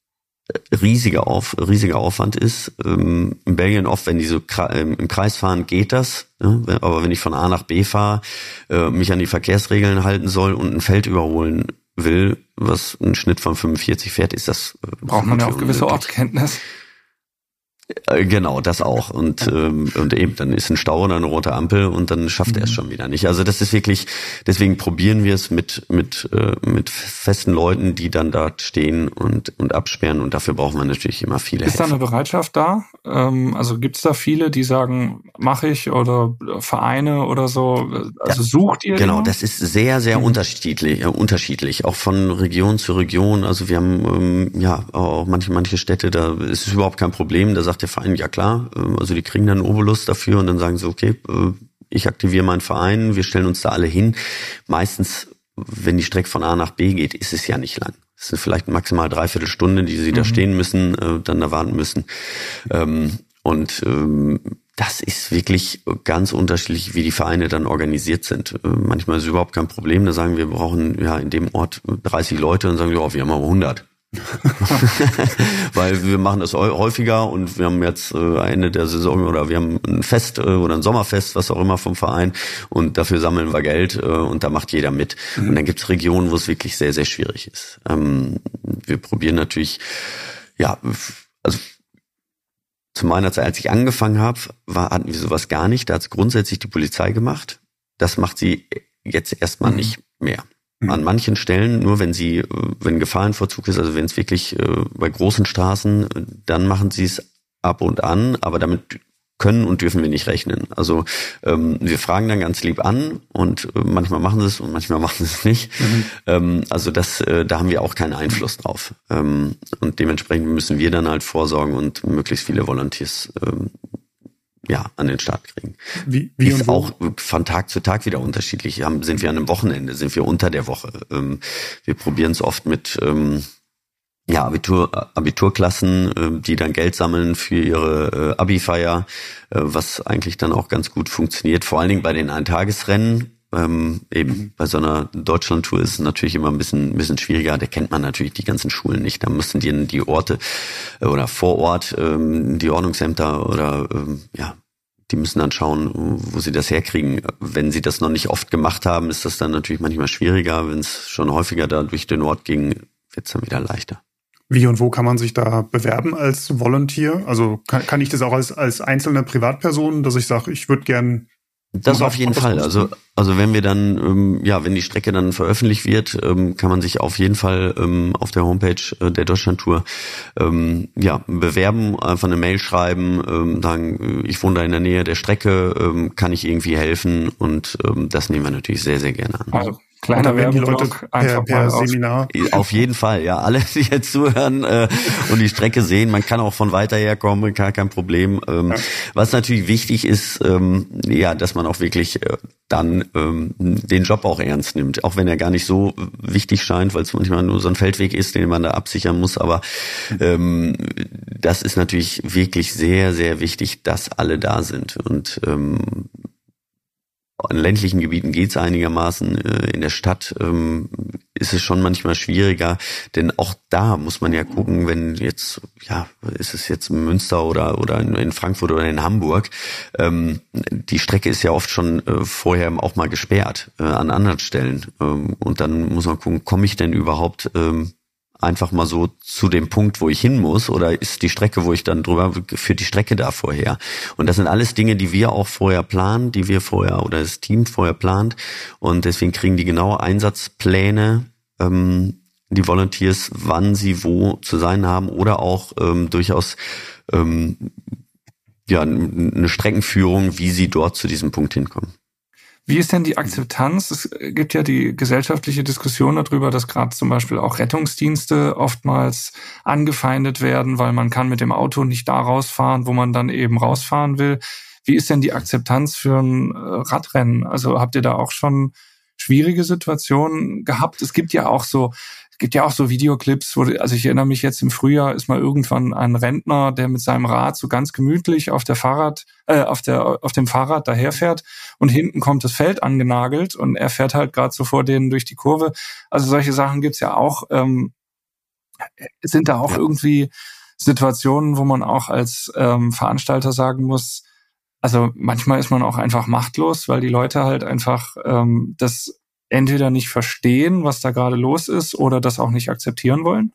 Speaker 4: riesiger Auf, riesiger Aufwand ist. Ähm, in Belgien oft, wenn die so im Kreis fahren, geht das. Ja? Aber wenn ich von A nach B fahre, äh, mich an die Verkehrsregeln halten soll und ein Feld überholen will, was einen Schnitt von fünfundvierzig fährt, ist das äh,
Speaker 2: braucht man ja auch gewisse Ortskenntnis.
Speaker 4: Genau, das auch. Und ähm, und eben, dann ist ein Stau oder eine rote Ampel und dann schafft er es schon wieder nicht. Also das ist wirklich, deswegen probieren wir es mit mit äh, mit festen Leuten, die dann dort stehen und und absperren und dafür brauchen wir natürlich immer viele
Speaker 2: Ist
Speaker 4: Helfer.
Speaker 2: da eine Bereitschaft da? Ähm, also gibt es da viele, die sagen, mache ich oder Vereine oder so? Also sucht ihr?
Speaker 4: Genau,
Speaker 2: immer?
Speaker 4: Das ist sehr, sehr mhm. unterschiedlich, äh, unterschiedlich, auch von Region zu Region. Also wir haben ähm, ja auch manche manche Städte, da ist es überhaupt kein Problem. Da sagt der Verein, ja klar, also die kriegen dann einen Obolus dafür und dann sagen sie, okay, ich aktiviere meinen Verein, wir stellen uns da alle hin. Meistens, wenn die Strecke von A nach B geht, ist es ja nicht lang. Es sind vielleicht maximal dreiviertel Stunde, die sie mhm. da stehen müssen, dann da warten müssen. Und das ist wirklich ganz unterschiedlich, wie die Vereine dann organisiert sind. Manchmal ist es überhaupt kein Problem, da sagen wir, wir brauchen ja in dem Ort dreißig Leute und sagen wir, oh, wir haben aber hundert. Weil wir machen das häufiger und wir haben jetzt äh, Ende der Saison oder wir haben ein Fest äh, oder ein Sommerfest, was auch immer vom Verein und dafür sammeln wir Geld äh, und da macht jeder mit. Mhm. Und dann gibt's Regionen, wo es wirklich sehr, sehr schwierig ist. Ähm, wir probieren natürlich, ja, also zu meiner Zeit, als ich angefangen habe, war, hatten wir sowas gar nicht. Da hat's grundsätzlich die Polizei gemacht. Das macht sie jetzt erstmal mhm. nicht mehr. An manchen Stellen, nur wenn sie, wenn Gefahrenvorzug ist, also wenn es wirklich äh, bei großen Straßen, dann machen sie es ab und an, aber damit können und dürfen wir nicht rechnen. Also ähm, wir fragen dann ganz lieb an und äh, manchmal machen sie es und manchmal machen sie es nicht. Mhm. Ähm, also das, äh, da haben wir auch keinen Einfluss drauf. Ähm, und dementsprechend müssen wir dann halt vorsorgen und möglichst viele Volunteers ähm, ja an den Start kriegen.
Speaker 3: Wie, wie
Speaker 4: ist auch von Tag zu Tag wieder unterschiedlich. Haben, sind wir an einem Wochenende, sind wir unter der Woche. Ähm, wir probieren es oft mit ähm, ja, Abitur, Abiturklassen, die dann Geld sammeln für ihre Abi-Feier, was eigentlich dann auch ganz gut funktioniert. Vor allen Dingen bei den Eintagesrennen. Ähm, eben mhm. bei so einer Deutschlandtour ist es natürlich immer ein bisschen, ein bisschen schwieriger. Da kennt man natürlich die ganzen Schulen nicht. Da müssen die die Orte oder vor Ort ähm, die Ordnungsämter oder ähm, ja, die müssen dann schauen, wo sie das herkriegen. Wenn sie das noch nicht oft gemacht haben, ist das dann natürlich manchmal schwieriger. Wenn es schon häufiger da durch den Ort ging, wird es dann wieder leichter.
Speaker 3: Wie und wo kann man sich da bewerben als Volunteer? Also kann, kann ich das auch als, als einzelne Privatperson, dass ich sage, ich würde gern...
Speaker 4: Das auf jeden Fall. Also also wenn wir dann, ähm, ja, wenn die Strecke dann veröffentlicht wird, ähm, kann man sich auf jeden Fall ähm, auf der Homepage äh, der Deutschlandtour ähm, ja, bewerben, einfach eine Mail schreiben, ähm, sagen, ich wohne da in der Nähe der Strecke, ähm, kann ich irgendwie helfen? Und ähm, das nehmen wir natürlich sehr, sehr gerne an.
Speaker 2: Also kleiner Werbeblock, einfach
Speaker 3: per, per Seminar.
Speaker 4: Auf jeden Fall, ja. Alle, die jetzt zuhören äh, und die Strecke sehen, man kann auch von weiter her kommen, gar kein Problem. Ähm, ja. Was natürlich wichtig ist, ähm, ja, dass man auch wirklich äh, dann ähm, den Job auch ernst nimmt, auch wenn er gar nicht so wichtig scheint, weil es manchmal nur so ein Feldweg ist, den man da absichern muss. Aber ähm, das ist natürlich wirklich sehr, sehr wichtig, dass alle da sind. Und ähm, in ländlichen Gebieten geht's einigermaßen. In der Stadt ähm, ist es schon manchmal schwieriger, denn auch da muss man ja gucken, wenn jetzt, ja, ist es jetzt in Münster oder oder in, in Frankfurt oder in Hamburg, ähm, die Strecke ist ja oft schon äh, vorher auch mal gesperrt äh, an anderen Stellen. Ähm, und dann muss man gucken, komme ich denn überhaupt ähm, einfach mal so zu dem Punkt, wo ich hin muss, oder ist die Strecke, wo ich dann drüber, führt die Strecke da vorher? Und das sind alles Dinge, die wir auch vorher planen, die wir vorher oder das Team vorher plant, und deswegen kriegen die genaue Einsatzpläne, ähm, die Volunteers, wann sie wo zu sein haben, oder auch ähm, durchaus ähm, ja eine Streckenführung, wie sie dort zu diesem Punkt hinkommen.
Speaker 2: Wie ist denn die Akzeptanz? Es gibt ja die gesellschaftliche Diskussion darüber, dass gerade zum Beispiel auch Rettungsdienste oftmals angefeindet werden, weil man kann mit dem Auto nicht da rausfahren, wo man dann eben rausfahren will. Wie ist denn die Akzeptanz für ein Radrennen? Also habt ihr da auch schon schwierige Situationen gehabt? Es gibt ja auch so Es gibt ja auch so Videoclips, wo, also ich erinnere mich jetzt im Frühjahr ist mal irgendwann ein Rentner, der mit seinem Rad so ganz gemütlich auf der Fahrrad, äh, auf der, auf dem Fahrrad daherfährt, und hinten kommt das Feld angenagelt und er fährt halt gerade so vor denen durch die Kurve. Also solche Sachen gibt's ja auch. Ähm, sind da auch ja. irgendwie Situationen, wo man auch als ähm, Veranstalter sagen muss, also manchmal ist man auch einfach machtlos, weil die Leute halt einfach ähm, das entweder nicht verstehen, was da gerade los ist, oder das auch nicht akzeptieren wollen?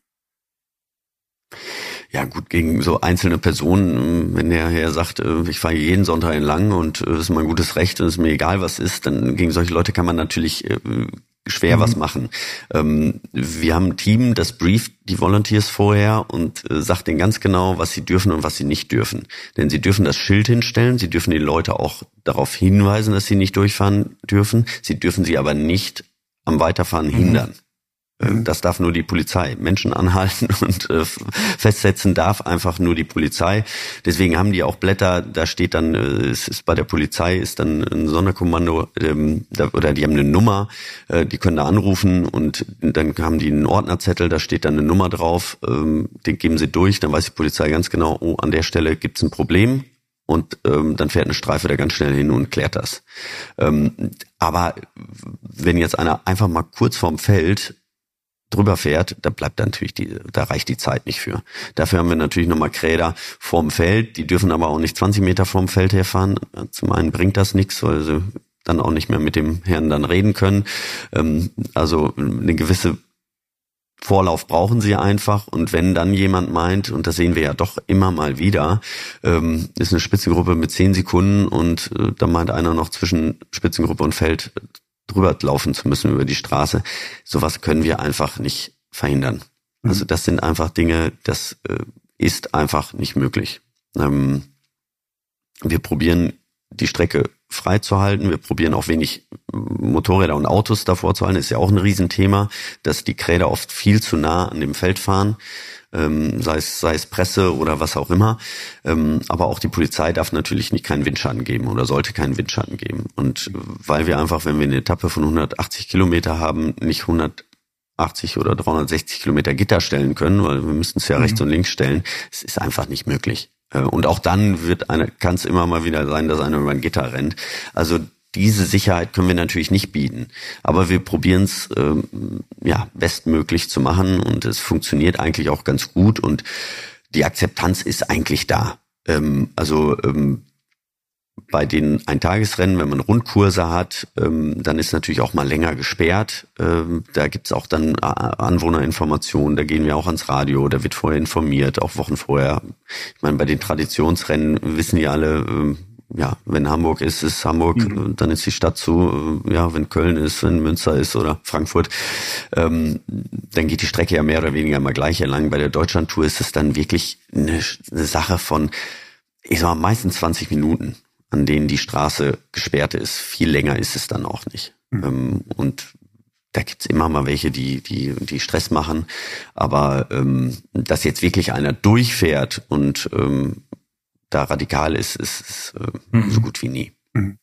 Speaker 4: Ja gut, gegen so einzelne Personen, wenn der Herr sagt, ich fahre jeden Sonntag entlang und es ist mein gutes Recht und es ist mir egal, was ist, dann gegen solche Leute kann man natürlich schwer mhm. was machen. Wir haben ein Team, das brieft die Volunteers vorher und sagt denen ganz genau, was sie dürfen und was sie nicht dürfen. Denn sie dürfen das Schild hinstellen, sie dürfen die Leute auch darauf hinweisen, dass sie nicht durchfahren dürfen, sie dürfen sie aber nicht am Weiterfahren mhm. hindern. Das darf nur die Polizei. Menschen anhalten und äh, festsetzen darf einfach nur die Polizei. Deswegen haben die auch Blätter, da steht dann, äh, es ist bei der Polizei, ist dann ein Sonderkommando, ähm, da, oder die haben eine Nummer, äh, die können da anrufen, und dann haben die einen Ordnerzettel, da steht dann eine Nummer drauf, ähm, den geben sie durch, dann weiß die Polizei ganz genau, oh, an der Stelle gibt's ein Problem. Und ähm, dann fährt eine Streife da ganz schnell hin und klärt das. Ähm, aber wenn jetzt einer einfach mal kurz vorm Feld drüber fährt, da bleibt natürlich die, da reicht die Zeit nicht für. Dafür haben wir natürlich nochmal Kräder vorm Feld, die dürfen aber auch nicht zwanzig Meter vorm Feld herfahren. Zum einen bringt das nichts, weil sie dann auch nicht mehr mit dem Herrn dann reden können. Also eine gewisse Vorlauf brauchen sie einfach, und wenn dann jemand meint, und das sehen wir ja doch immer mal wieder, ist eine Spitzengruppe mit zehn Sekunden und da meint einer noch zwischen Spitzengruppe und Feld drüber laufen zu müssen über die Straße. Sowas können wir einfach nicht verhindern. Mhm. Also das sind einfach Dinge, das äh, ist einfach nicht möglich. Ähm, wir probieren die Strecke freizuhalten. Wir probieren auch wenig Motorräder und Autos davor zu halten. Das ist ja auch ein Riesenthema, dass die Kräder oft viel zu nah an dem Feld fahren, ähm, sei es, sei es Presse oder was auch immer. Ähm, aber auch die Polizei darf natürlich nicht keinen Windschatten geben oder sollte keinen Windschatten geben. Und weil wir einfach, wenn wir eine Etappe von hundertachtzig Kilometer haben, nicht hundertachtzig oder dreihundertsechzig Kilometer Gitter stellen können, weil wir müssen es ja mhm. rechts und links stellen, es ist einfach nicht möglich. Und auch dann wird eine, kann es immer mal wieder sein, dass einer über ein Gitter rennt. Also diese Sicherheit können wir natürlich nicht bieten. Aber wir probieren es ähm, ja, bestmöglich zu machen und es funktioniert eigentlich auch ganz gut und die Akzeptanz ist eigentlich da. Ähm, also ähm, bei den Eintagesrennen, wenn man Rundkurse hat, ähm, dann ist natürlich auch mal länger gesperrt. Ähm, da gibt's auch dann Anwohnerinformationen, da gehen wir auch ans Radio, da wird vorher informiert, auch Wochen vorher. Ich meine, bei den Traditionsrennen wissen ja alle, ähm, ja, wenn Hamburg ist, ist Hamburg, mhm. dann ist die Stadt zu. Ja, wenn Köln ist, wenn Münster ist oder Frankfurt, ähm, dann geht die Strecke ja mehr oder weniger mal gleich lang. Bei der Deutschlandtour ist es dann wirklich eine, eine Sache von, ich sag mal, meistens zwanzig Minuten, an denen die Straße gesperrt ist. Viel länger ist es dann auch nicht. Mhm. Ähm, und da gibt's immer mal welche, die die die Stress machen. Aber ähm, dass jetzt wirklich einer durchfährt und ähm, da radikal ist, ist, ist äh, mhm. so gut wie nie.
Speaker 3: Mhm.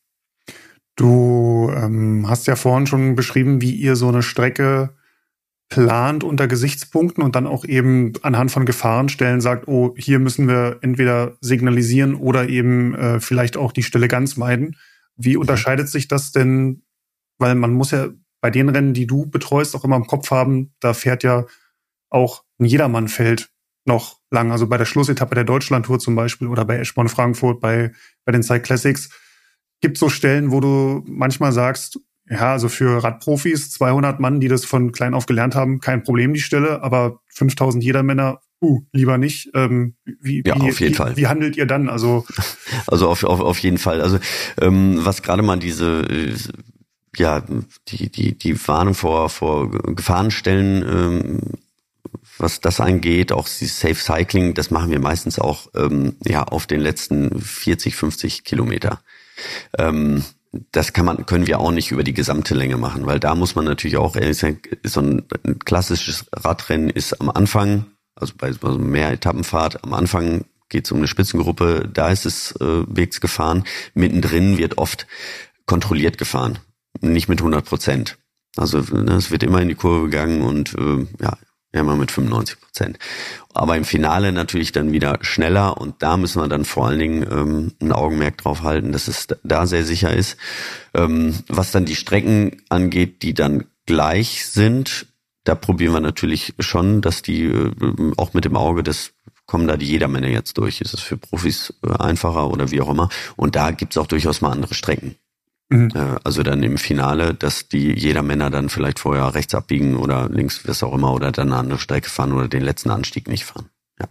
Speaker 3: Du ähm, hast ja vorhin schon beschrieben, wie ihr so eine Strecke plant unter Gesichtspunkten und dann auch eben anhand von Gefahrenstellen sagt, oh, hier müssen wir entweder signalisieren oder eben äh, vielleicht auch die Stelle ganz meiden. Wie unterscheidet sich das denn? Weil man muss ja bei den Rennen, die du betreust, auch immer im Kopf haben, da fährt ja auch ein Jedermannfeld noch lang. Also bei der Schlussetappe der Deutschlandtour zum Beispiel oder bei Eschborn Frankfurt, bei, bei den Cyclassics. Gibt es so Stellen, wo du manchmal sagst, ja, also für Radprofis, zweihundert Mann, die das von klein auf gelernt haben, kein Problem die Stelle, aber fünftausend Jedermänner, uh, lieber nicht. Ähm, wie,
Speaker 4: ja,
Speaker 3: wie,
Speaker 4: auf jeden
Speaker 3: wie,
Speaker 4: Fall.
Speaker 3: Wie handelt ihr dann? Also,
Speaker 4: also auf, auf, auf jeden Fall. Also ähm, was gerade mal diese, äh, ja, die die die Warnung vor vor Gefahrenstellen, ähm, was das angeht, auch die Safe Cycling, das machen wir meistens auch ähm, ja auf den letzten vierzig, fünfzig Kilometer. Ähm, Das kann man, können wir auch nicht über die gesamte Länge machen, weil da muss man natürlich auch, so ein, ein klassisches Radrennen ist am Anfang, also bei so mehr Etappenfahrt, am Anfang geht es um eine Spitzengruppe, da ist es äh, Wegs gefahren, mittendrin wird oft kontrolliert gefahren, nicht mit hundert Prozent. Also ne, es wird immer in die Kurve gegangen und äh, ja, immer mit fünfundneunzig Prozent. Aber im Finale natürlich dann wieder schneller und da müssen wir dann vor allen Dingen ähm, ein Augenmerk drauf halten, dass es da sehr sicher ist. Ähm, was dann die Strecken angeht, die dann gleich sind, da probieren wir natürlich schon, dass die äh, auch mit dem Auge, das kommen da die Jedermänner jetzt durch. Ist es für Profis äh, einfacher oder wie auch immer. Und da gibt's auch durchaus mal andere Strecken. Mhm. Also dann im Finale, dass die Jedermänner dann vielleicht vorher rechts abbiegen oder links, was auch immer, oder dann eine andere Strecke fahren oder den letzten Anstieg nicht fahren. Ja.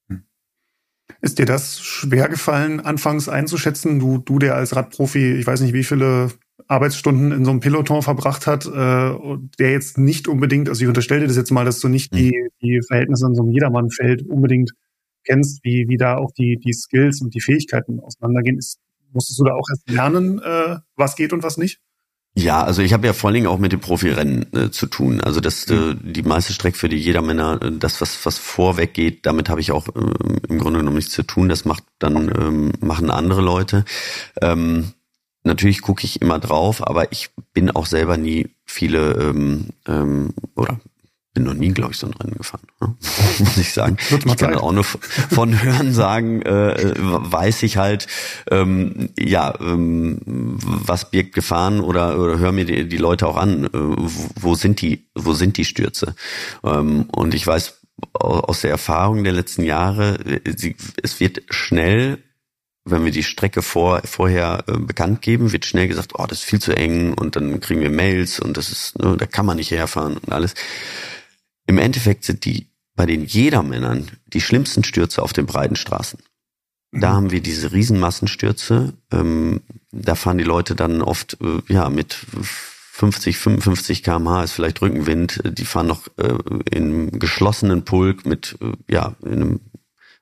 Speaker 3: Ist dir das schwer gefallen, anfangs einzuschätzen? Du, du, der als Radprofi, ich weiß nicht, wie viele Arbeitsstunden in so einem Peloton verbracht hat, äh, der jetzt nicht unbedingt, also ich unterstelle dir das jetzt mal, dass du nicht mhm. die, die Verhältnisse in so einem Jedermannfeld unbedingt kennst, wie, wie da auch die, die Skills und die Fähigkeiten auseinandergehen. Ist Musstest du da auch erst lernen, äh, was geht und was nicht?
Speaker 4: Ja, also ich habe ja vor allen Dingen auch mit dem Profirennen äh, zu tun. Also das äh, die meiste Strecke für die Jedermänner, äh, das was was vorweg geht, damit habe ich auch äh, im Grunde genommen nichts zu tun. Das macht dann ähm, machen andere Leute. Ähm, natürlich gucke ich immer drauf, aber ich bin auch selber nie viele ähm, ähm, oder bin noch nie, glaube ich, so ein Rennen gefahren, ne? Muss ich sagen. Ich kann auch nur von Hören sagen, äh, weiß ich halt, ähm, ja, ähm, was birgt Gefahren oder oder höre mir die, die Leute auch an, äh, wo, wo sind die, wo sind die Stürze? Ähm, und ich weiß aus der Erfahrung der letzten Jahre, sie, es wird schnell, wenn wir die Strecke vor, vorher äh, bekannt geben, wird schnell gesagt, oh, das ist viel zu eng und dann kriegen wir Mails und das ist, ne, da kann man nicht herfahren und alles. Im Endeffekt sind die bei den Jedermännern die schlimmsten Stürze auf den breiten Straßen. Mhm. Da haben wir diese Riesenmassenstürze. Ähm, da fahren die Leute dann oft äh, ja mit fünfzig, fünfundfünfzig Kilometer pro Stunde ist vielleicht Rückenwind. Die fahren noch äh, in geschlossenen Pulk mit äh, ja in einem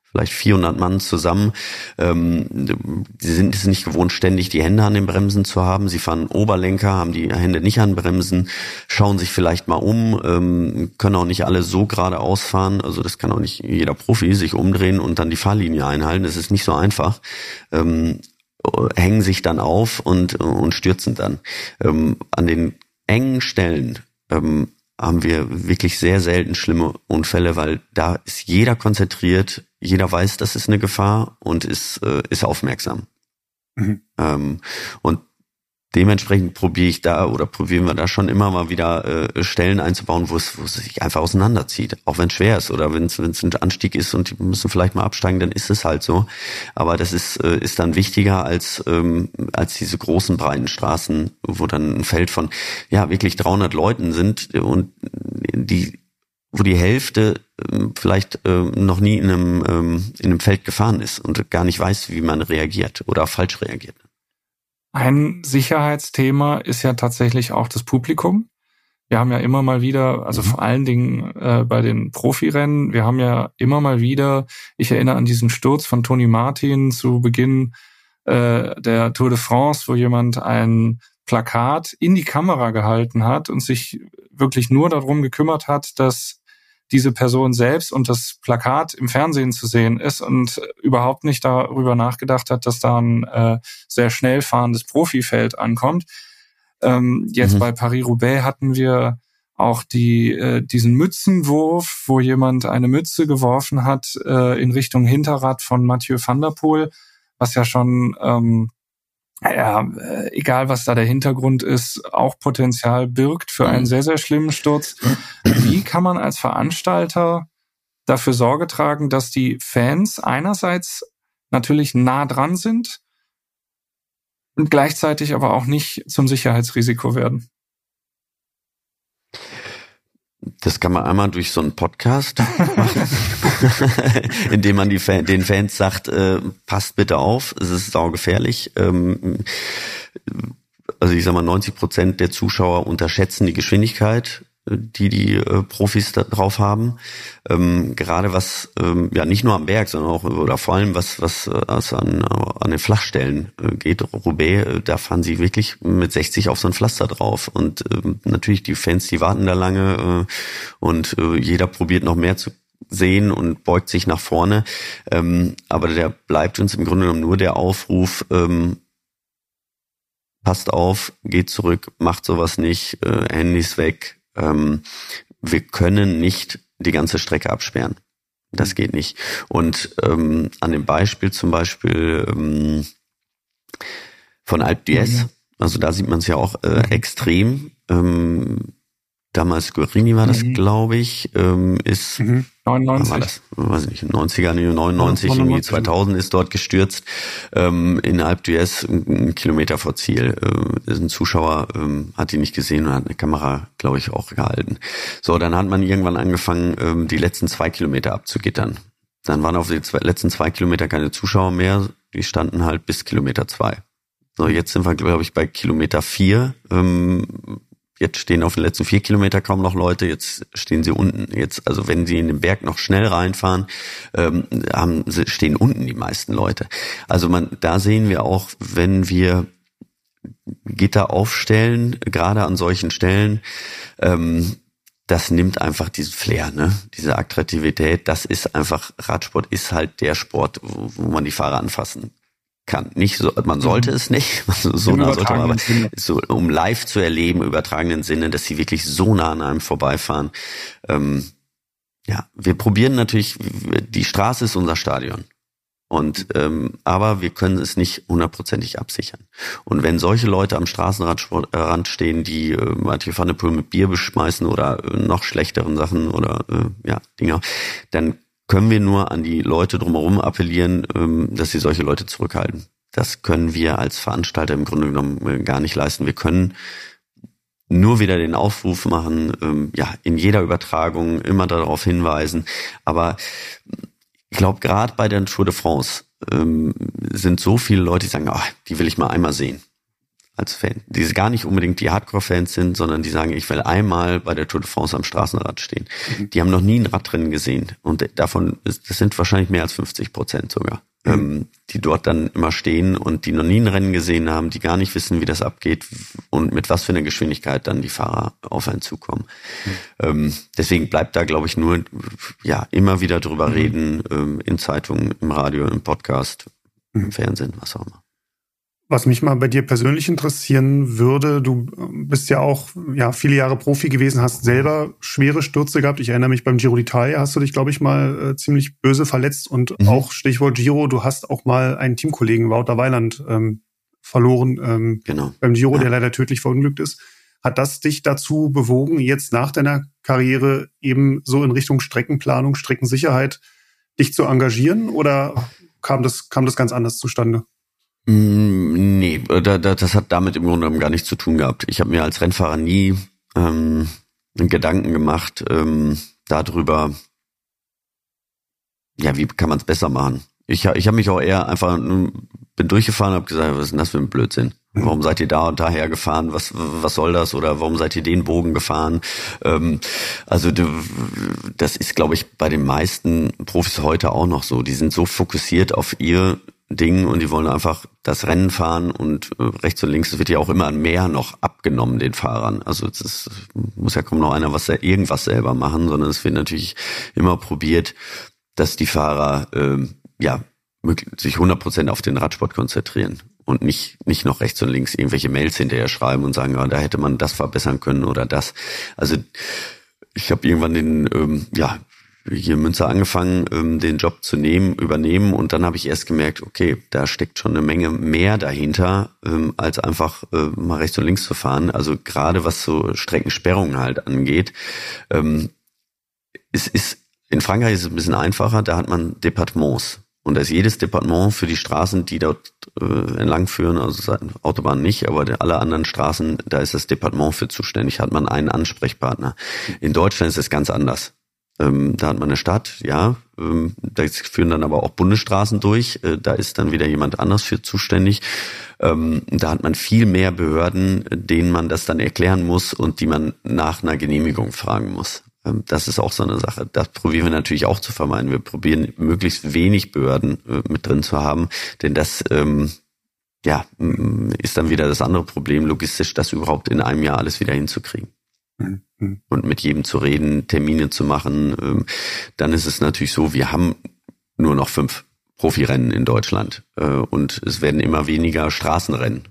Speaker 4: vielleicht vierhundert Mann zusammen. Ähm, sie sind es nicht gewohnt, ständig die Hände an den Bremsen zu haben. Sie fahren Oberlenker, haben die Hände nicht an Bremsen, schauen sich vielleicht mal um, ähm, können auch nicht alle so geradeaus fahren. Also das kann auch nicht jeder Profi sich umdrehen und dann die Fahrlinie einhalten. Das ist nicht so einfach. Ähm, hängen sich dann auf und, und stürzen dann. Ähm, an den engen Stellen ähm, haben wir wirklich sehr selten schlimme Unfälle, weil da ist jeder konzentriert, jeder weiß, das ist eine Gefahr und ist äh, ist aufmerksam. Mhm. Ähm, und dementsprechend probiere ich da oder probieren wir da schon immer mal wieder äh, Stellen einzubauen, wo es wo es sich einfach auseinanderzieht, auch wenn es schwer ist oder wenn es wenn es ein Anstieg ist und die müssen vielleicht mal absteigen, dann ist es halt so. Aber das ist äh, ist dann wichtiger als ähm, als diese großen breiten Straßen, wo dann ein Feld von ja wirklich dreihundert Leuten sind und die wo die Hälfte äh, vielleicht äh, noch nie in einem ähm, in einem Feld gefahren ist und gar nicht weiß, wie man reagiert oder falsch reagiert.
Speaker 2: Ein Sicherheitsthema ist ja tatsächlich auch das Publikum. Wir haben ja immer mal wieder, also vor allen Dingen äh, bei den Profirennen, wir haben ja immer mal wieder, ich erinnere an diesen Sturz von Tony Martin zu Beginn äh, der Tour de France, wo jemand ein Plakat in die Kamera gehalten hat und sich wirklich nur darum gekümmert hat, dass diese Person selbst und das Plakat im Fernsehen zu sehen ist und überhaupt nicht darüber nachgedacht hat, dass da ein äh, sehr schnell fahrendes Profifeld ankommt. Ähm, jetzt mhm. bei Paris-Roubaix hatten wir auch die äh, diesen Mützenwurf, wo jemand eine Mütze geworfen hat äh, in Richtung Hinterrad von Mathieu van der Poel, was ja schon ähm, ja, äh, egal was da der Hintergrund ist, auch Potenzial birgt für einen sehr, sehr schlimmen Sturz. Wie kann man als Veranstalter dafür Sorge tragen, dass die Fans einerseits natürlich nah dran sind und gleichzeitig aber auch nicht zum Sicherheitsrisiko werden?
Speaker 4: Das kann man einmal durch so einen Podcast machen, indem man die Fan, den Fans sagt, äh, passt bitte auf, es ist saugefährlich. Ähm, also ich sag mal, neunzig Prozent der Zuschauer unterschätzen die Geschwindigkeit, die die äh, Profis da drauf haben. Ähm, gerade was, ähm, ja nicht nur am Berg, sondern auch oder vor allem was was äh, also an, an den Flachstellen äh, geht. Roubaix, äh, da fahren sie wirklich mit sechzig auf so ein Pflaster drauf. Und ähm, natürlich die Fans, die warten da lange äh, und äh, jeder probiert noch mehr zu sehen und beugt sich nach vorne. Ähm, aber der bleibt uns im Grunde genommen nur der Aufruf, ähm, passt auf, geht zurück, macht sowas nicht, äh, Handys weg. Ähm, wir können nicht die ganze Strecke absperren. Das geht nicht. Und ähm, an dem Beispiel zum Beispiel ähm, von Alpe d'Huez, also da sieht man es ja auch äh, extrem. Ähm, damals Guerini war das, mhm. glaube ich, ähm, ist
Speaker 2: mhm. neunundneunzig.
Speaker 4: War das, weiß ich nicht, neunziger, neunundneunzig, irgendwie zweitausend ist dort gestürzt, ähm, in Alpe d'Huez, einen Kilometer vor Ziel. Äh, ein Zuschauer ähm, hat ihn nicht gesehen und hat eine Kamera, glaube ich, auch gehalten. So, dann hat man irgendwann angefangen, ähm, die letzten zwei Kilometer abzugittern. Dann waren auf die zwei, letzten zwei Kilometer keine Zuschauer mehr, die standen halt bis Kilometer zwei. So, jetzt sind wir, glaube ich, bei Kilometer vier. Ähm, Jetzt stehen auf den letzten vier Kilometer kaum noch Leute, jetzt stehen sie unten. Jetzt, also wenn sie in den Berg noch schnell reinfahren, ähm, haben, stehen unten die meisten Leute. Also man, da sehen wir auch, wenn wir Gitter aufstellen, gerade an solchen Stellen, ähm, das nimmt einfach diesen Flair, ne? Diese Attraktivität. Das ist einfach, Radsport ist halt der Sport, wo, wo man die Fahrer anfassen kann. Nicht so, man sollte mhm. es nicht, so, so nah sollte man, aber so, um live zu erleben, übertragenen Sinne, dass sie wirklich so nah an einem vorbeifahren. Ähm, ja, wir probieren natürlich, die Straße ist unser Stadion. Und ähm, aber wir können es nicht hundertprozentig absichern. Und wenn solche Leute am Straßenrand stehen, die äh, Mathieu van der Poel mit Bier beschmeißen oder äh, noch schlechteren Sachen oder äh, ja Dinger, dann können wir nur an die Leute drumherum appellieren, ähm, dass sie solche Leute zurückhalten. Das können wir als Veranstalter im Grunde genommen äh, gar nicht leisten. Wir können nur wieder den Aufruf machen, ähm, ja, in jeder Übertragung immer darauf hinweisen. Aber ich glaube, gerade bei der Tour de France ähm, sind so viele Leute, die sagen, ach, die will ich mal einmal sehen. als Fan. Die gar nicht unbedingt die Hardcore-Fans sind, sondern die sagen, ich will einmal bei der Tour de France am Straßenrad stehen. Mhm. Die haben noch nie ein Radrennen gesehen. Und davon, ist, das sind wahrscheinlich mehr als fünfzig Prozent sogar, mhm. ähm, die dort dann immer stehen und die noch nie ein Rennen gesehen haben, die gar nicht wissen, wie das abgeht und mit was für einer Geschwindigkeit dann die Fahrer auf einen zukommen. Mhm. Ähm, deswegen bleibt da, glaube ich, nur ja immer wieder drüber mhm. reden, ähm, in Zeitungen, im Radio, im Podcast, mhm. im Fernsehen, was auch immer.
Speaker 3: Was mich mal bei dir persönlich interessieren würde, du bist ja auch ja viele Jahre Profi gewesen, hast selber schwere Stürze gehabt. Ich erinnere mich, beim Giro d'Italia hast du dich, glaube ich, mal äh, ziemlich böse verletzt. Und mhm. auch Stichwort Giro, du hast auch mal einen Teamkollegen, Wouter Weiland, ähm, verloren ähm, genau. beim Giro, ja. der leider tödlich verunglückt ist. Hat das dich dazu bewogen, jetzt nach deiner Karriere eben so in Richtung Streckenplanung, Streckensicherheit dich zu engagieren? Oder kam das, kam das ganz anders zustande?
Speaker 4: Nee, das hat damit im Grunde genommen gar nichts zu tun gehabt. Ich habe mir als Rennfahrer nie ähm, Gedanken gemacht ähm, darüber, ja, wie kann man es besser machen. Ich, ich habe mich auch eher einfach, bin durchgefahren und habe gesagt, was ist denn das für ein Blödsinn? Warum seid ihr da und daher gefahren? Was was soll das? Oder warum seid ihr den Bogen gefahren? Ähm, also das ist, glaube ich, bei den meisten Profis heute auch noch so. Die sind so fokussiert auf ihr Ding und die wollen einfach das Rennen fahren und äh, rechts und links, es wird ja auch immer mehr noch abgenommen den Fahrern. Also es ist, muss ja kaum noch einer was irgendwas selber machen, sondern es wird natürlich immer probiert, dass die Fahrer äh, ja sich hundert Prozent auf den Radsport konzentrieren und nicht nicht noch rechts und links irgendwelche Mails hinterher schreiben und sagen, ja, da hätte man das verbessern können oder das. Also ich habe irgendwann den ähm, ja hier in Münster angefangen, ähm, den Job zu nehmen, übernehmen und dann habe ich erst gemerkt, okay, da steckt schon eine Menge mehr dahinter, ähm, als einfach äh, mal rechts und links zu fahren. Also gerade was so Streckensperrungen halt angeht, ähm, es ist in Frankreich ist es ein bisschen einfacher, da hat man Departements und da ist jedes Departement für die Straßen, die dort äh, entlang führen, also Autobahn nicht, aber alle anderen Straßen, da ist das Departement für zuständig, hat man einen Ansprechpartner. In Deutschland ist es ganz anders. Ähm, da hat man eine Stadt, ja, ähm, da führen dann aber auch Bundesstraßen durch, äh, da ist dann wieder jemand anders für zuständig. Ähm, da hat man viel mehr Behörden, denen man das dann erklären muss und die man nach einer Genehmigung fragen muss. Ähm, das ist auch so eine Sache. Das probieren wir natürlich auch zu vermeiden. Wir probieren möglichst wenig Behörden äh, mit drin zu haben, denn das ähm, ja ist dann wieder das andere Problem, logistisch das überhaupt in einem Jahr alles wieder hinzukriegen. Und mit jedem zu reden, Termine zu machen, dann ist es natürlich so, wir haben nur noch fünf Profirennen in Deutschland und es werden immer weniger Straßenrennen.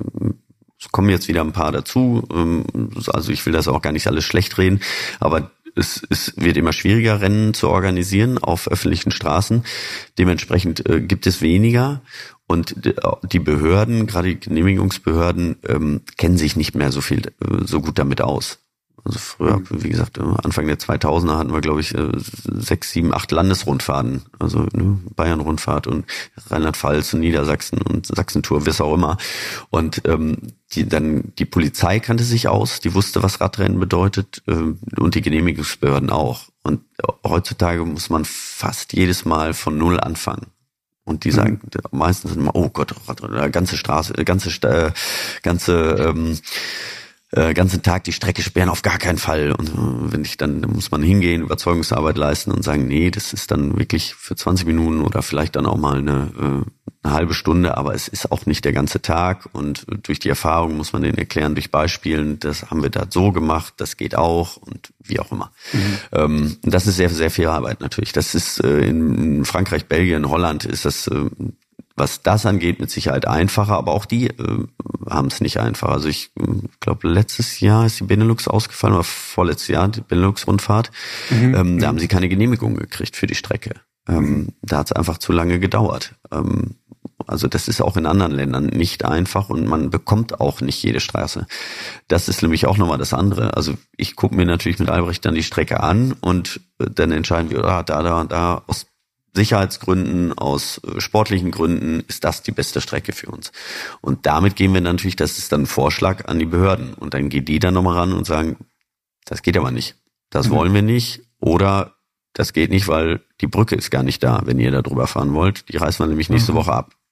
Speaker 4: Es kommen jetzt wieder ein paar dazu, also ich will das auch gar nicht alles schlecht reden, aber es, es wird immer schwieriger, Rennen zu organisieren auf öffentlichen Straßen. Dementsprechend gibt es weniger. Und die Behörden, gerade die Genehmigungsbehörden, kennen sich nicht mehr so viel, so gut damit aus. Also früher, wie gesagt, Anfang der zweitausender hatten wir, glaube ich, sechs, sieben, acht Landesrundfahrten. Also ne, Bayern-Rundfahrt und Rheinland-Pfalz und Niedersachsen und Sachsentour, was auch immer. Und ähm, die dann die Polizei kannte sich aus, die wusste, was Radrennen bedeutet äh, und die Genehmigungsbehörden auch. Und heutzutage muss man fast jedes Mal von Null anfangen. Und die sagen mhm. meistens immer, oh Gott, ganze Straße, ganze, äh, ganze ähm, Äh, ganzen Tag die Strecke sperren, auf gar keinen Fall. Und äh, wenn ich dann, dann muss man hingehen, Überzeugungsarbeit leisten und sagen, nee, das ist dann wirklich für zwanzig Minuten oder vielleicht dann auch mal eine, äh, eine halbe Stunde, aber es ist auch nicht der ganze Tag und durch die Erfahrung muss man denen erklären, durch Beispielen, das haben wir da so gemacht, das geht auch und wie auch immer. Mhm. Ähm, das ist sehr, sehr viel Arbeit natürlich. Das ist äh, in Frankreich, Belgien, Holland ist das äh, was das angeht, mit Sicherheit einfacher, aber auch die äh, haben es nicht einfach. Also ich äh, glaube, letztes Jahr ist die Benelux ausgefallen, oder vorletztes Jahr die Benelux-Rundfahrt. Mhm. Ähm, da haben sie keine Genehmigung gekriegt für die Strecke. Ähm, mhm. Da hat es einfach zu lange gedauert. Ähm, also das ist auch in anderen Ländern nicht einfach und man bekommt auch nicht jede Straße. Das ist nämlich auch nochmal das andere. Also ich gucke mir natürlich mit Albrecht dann die Strecke an und äh, dann entscheiden wir, ah, da, da, da, aus Sicherheitsgründen, aus sportlichen Gründen ist das die beste Strecke für uns. Und damit gehen wir natürlich, das ist dann ein Vorschlag an die Behörden. Und dann gehen die dann nochmal ran und sagen, das geht aber nicht. Das mhm. wollen wir nicht. Oder das geht nicht, weil die Brücke ist gar nicht da, wenn ihr da drüber fahren wollt. Die reißen wir nämlich nächste mhm. Woche ab.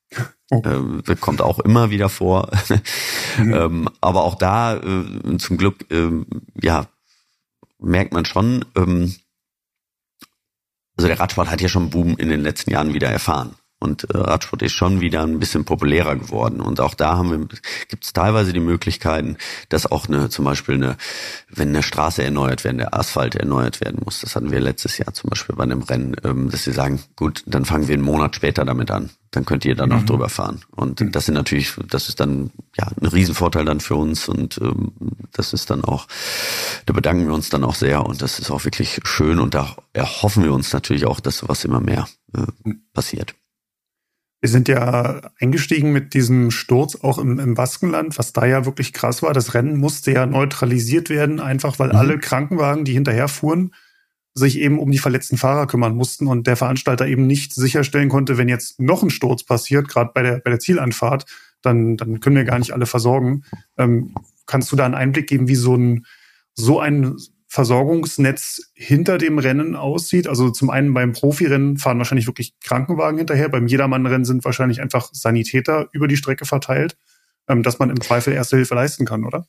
Speaker 3: Oh.
Speaker 4: Äh, kommt auch immer wieder vor. Mhm. ähm, aber auch da äh, zum Glück, äh, ja, merkt man schon, ähm, also der Radsport hat ja schon einen Boom in den letzten Jahren wieder erfahren. Und äh, Radsport ist schon wieder ein bisschen populärer geworden. Und auch da haben wir, gibt es teilweise die Möglichkeiten, dass auch eine, zum Beispiel eine, wenn eine Straße erneuert werden, der Asphalt erneuert werden muss. Das hatten wir letztes Jahr zum Beispiel bei einem Rennen, ähm, dass sie sagen, gut, dann fangen wir einen Monat später damit an. Dann könnt ihr dann mhm. auch drüber fahren. Und mhm. das sind natürlich, das ist dann ja ein Riesenvorteil dann für uns. Und ähm, das ist dann auch, da bedanken wir uns dann auch sehr. Und das ist auch wirklich schön. Und da erhoffen wir uns natürlich auch, dass sowas immer mehr äh, passiert.
Speaker 3: Wir sind ja eingestiegen mit diesem Sturz auch im, im Baskenland, was da ja wirklich krass war. Das Rennen musste ja neutralisiert werden, einfach weil mhm. alle Krankenwagen, die hinterher fuhren, sich eben um die verletzten Fahrer kümmern mussten und der Veranstalter eben nicht sicherstellen konnte, wenn jetzt noch ein Sturz passiert, gerade bei der bei der Zielanfahrt, dann dann können wir gar nicht alle versorgen. Ähm, kannst du da einen Einblick geben, wie so ein so ein Versorgungsnetz hinter dem Rennen aussieht? Also zum einen beim Profirennen fahren wahrscheinlich wirklich Krankenwagen hinterher, beim Jedermann-Rennen sind wahrscheinlich einfach Sanitäter über die Strecke verteilt, dass man im Zweifel Erste Hilfe leisten kann, oder?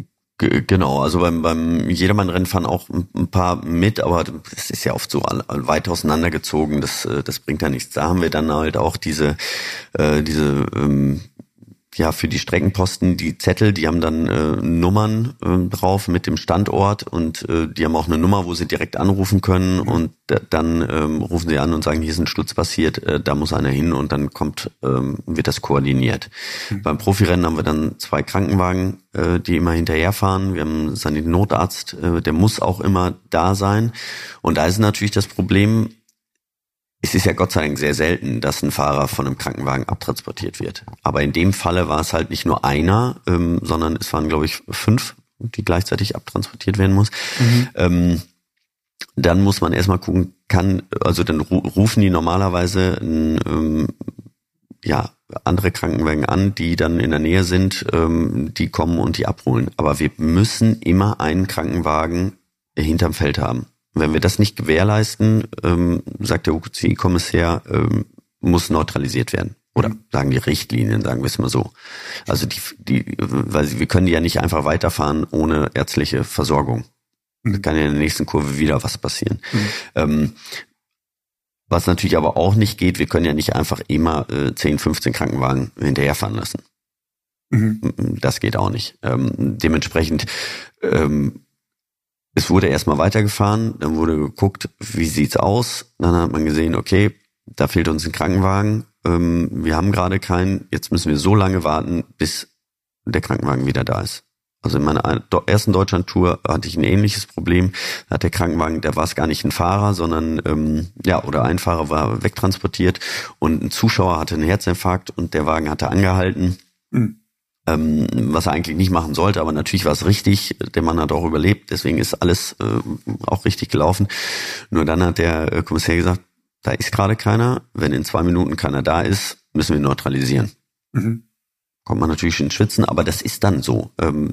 Speaker 4: Genau, also beim, beim Jedermann-Rennen fahren auch ein paar mit, aber es ist ja oft so weit auseinandergezogen, das, das bringt ja nichts. Da haben wir dann halt auch diese, äh, diese ähm, ja, für die Streckenposten die Zettel, die haben dann äh, Nummern äh, drauf mit dem Standort und äh, die haben auch eine Nummer, wo sie direkt anrufen können mhm. und d- dann ähm, rufen sie an und sagen, hier ist ein Sturz passiert, äh, da muss einer hin und dann kommt, ähm, wird das koordiniert. Mhm. Beim Profirennen haben wir dann zwei Krankenwagen, äh, die immer hinterherfahren. Wir haben einen Notarzt, äh, der muss auch immer da sein. Und da ist natürlich das Problem, es ist ja Gott sei Dank sehr selten, dass ein Fahrer von einem Krankenwagen abtransportiert wird. Aber in dem Falle war es halt nicht nur einer, ähm, sondern es waren, glaube ich, fünf, die gleichzeitig abtransportiert werden muss. Mhm. Ähm, dann muss man erstmal gucken, kann, also dann rufen die normalerweise ähm, ja andere Krankenwagen an, die dann in der Nähe sind, ähm, die kommen und die abholen. Aber wir müssen immer einen Krankenwagen hinterm Feld haben. Wenn wir das nicht gewährleisten, ähm, sagt der U C I-Kommissär, ähm, muss neutralisiert werden. Oder sagen die Richtlinien, sagen wir es mal so. Also die, die, weil wir können die ja nicht einfach weiterfahren ohne ärztliche Versorgung. Da kann ja in der nächsten Kurve wieder was passieren. Mhm. Ähm, was natürlich aber auch nicht geht, wir können ja nicht einfach immer äh, zehn, fünfzehn Krankenwagen hinterherfahren lassen. Mhm. Das geht auch nicht. Ähm, dementsprechend ähm, es wurde erstmal weitergefahren, dann wurde geguckt, wie sieht's aus. Dann hat man gesehen, okay, da fehlt uns ein Krankenwagen. Ähm, wir haben gerade keinen. Jetzt müssen wir so lange warten, bis der Krankenwagen wieder da ist. Also in meiner ersten Deutschland-Tour hatte ich ein ähnliches Problem. Da hat der Krankenwagen, da war es gar nicht ein Fahrer, sondern ähm, ja, oder ein Fahrer war wegtransportiert und ein Zuschauer hatte einen Herzinfarkt und der Wagen hatte angehalten. Mhm. Was er eigentlich nicht machen sollte, aber natürlich war es richtig. Der Mann hat auch überlebt, deswegen ist alles äh, auch richtig gelaufen. Nur dann hat der äh, Kommissar gesagt, da ist gerade keiner. Wenn in zwei Minuten keiner da ist, müssen wir neutralisieren. Mhm. Kommt man natürlich ins Schwitzen, aber das ist dann so.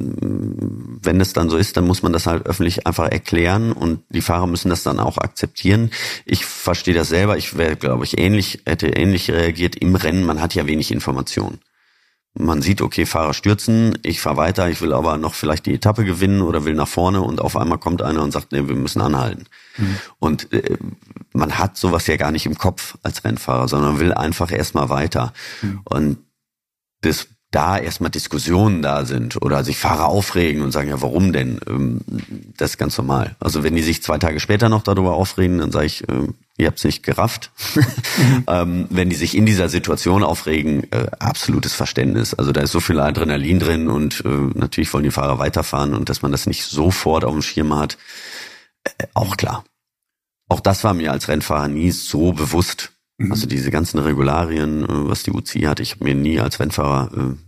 Speaker 4: Ähm, wenn das dann so ist, dann muss man das halt öffentlich einfach erklären und die Fahrer müssen das dann auch akzeptieren. Ich verstehe das selber. Ich wäre, glaube ich, ähnlich, hätte ähnlich reagiert im Rennen. Man hat ja wenig Informationen. Man sieht, okay, Fahrer stürzen, ich fahre weiter, ich will aber noch vielleicht die Etappe gewinnen oder will nach vorne und auf einmal kommt einer und sagt, nee, wir müssen anhalten. Mhm. Und äh, man hat sowas ja gar nicht im Kopf als Rennfahrer, sondern will einfach erstmal weiter. Mhm. Und das da erstmal Diskussionen da sind oder sich Fahrer aufregen und sagen, ja, warum denn? Ähm, das ist ganz normal. Also wenn die sich zwei Tage später noch darüber aufregen, dann sage ich, äh, ihr habt's nicht gerafft. Mhm. ähm, wenn die sich in dieser Situation aufregen, äh, absolutes Verständnis. Also da ist so viel Adrenalin drin und äh, natürlich wollen die Fahrer weiterfahren und dass man das nicht sofort auf dem Schirm hat, äh, auch klar. Auch das war mir als Rennfahrer nie so bewusst. Mhm. Also diese ganzen Regularien, äh, was die U C I hat, ich habe mir nie als Rennfahrer äh,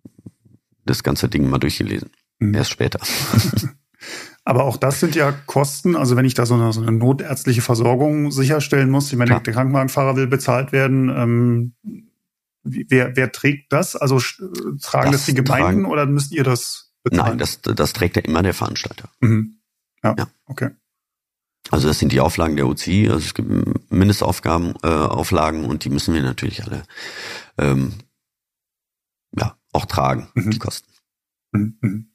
Speaker 4: das ganze Ding mal durchgelesen. Mhm. Erst später.
Speaker 3: Aber auch das sind ja Kosten. Also wenn ich da so eine, so eine notärztliche Versorgung sicherstellen muss, ich meine, Klar. der Krankenwagenfahrer will bezahlt werden, ähm, wer, wer trägt das? Also tragen das, das die Gemeinden tragen, oder müsst ihr das bezahlen?
Speaker 4: Nein, das, das trägt ja immer der Veranstalter.
Speaker 3: Mhm. Ja,
Speaker 4: ja,
Speaker 3: okay.
Speaker 4: Also das sind die Auflagen der U C I. Also es gibt Mindestaufgaben, äh, Auflagen und die müssen wir natürlich alle ähm, ja auch tragen,
Speaker 3: mhm.
Speaker 4: die Kosten.
Speaker 3: Mhm.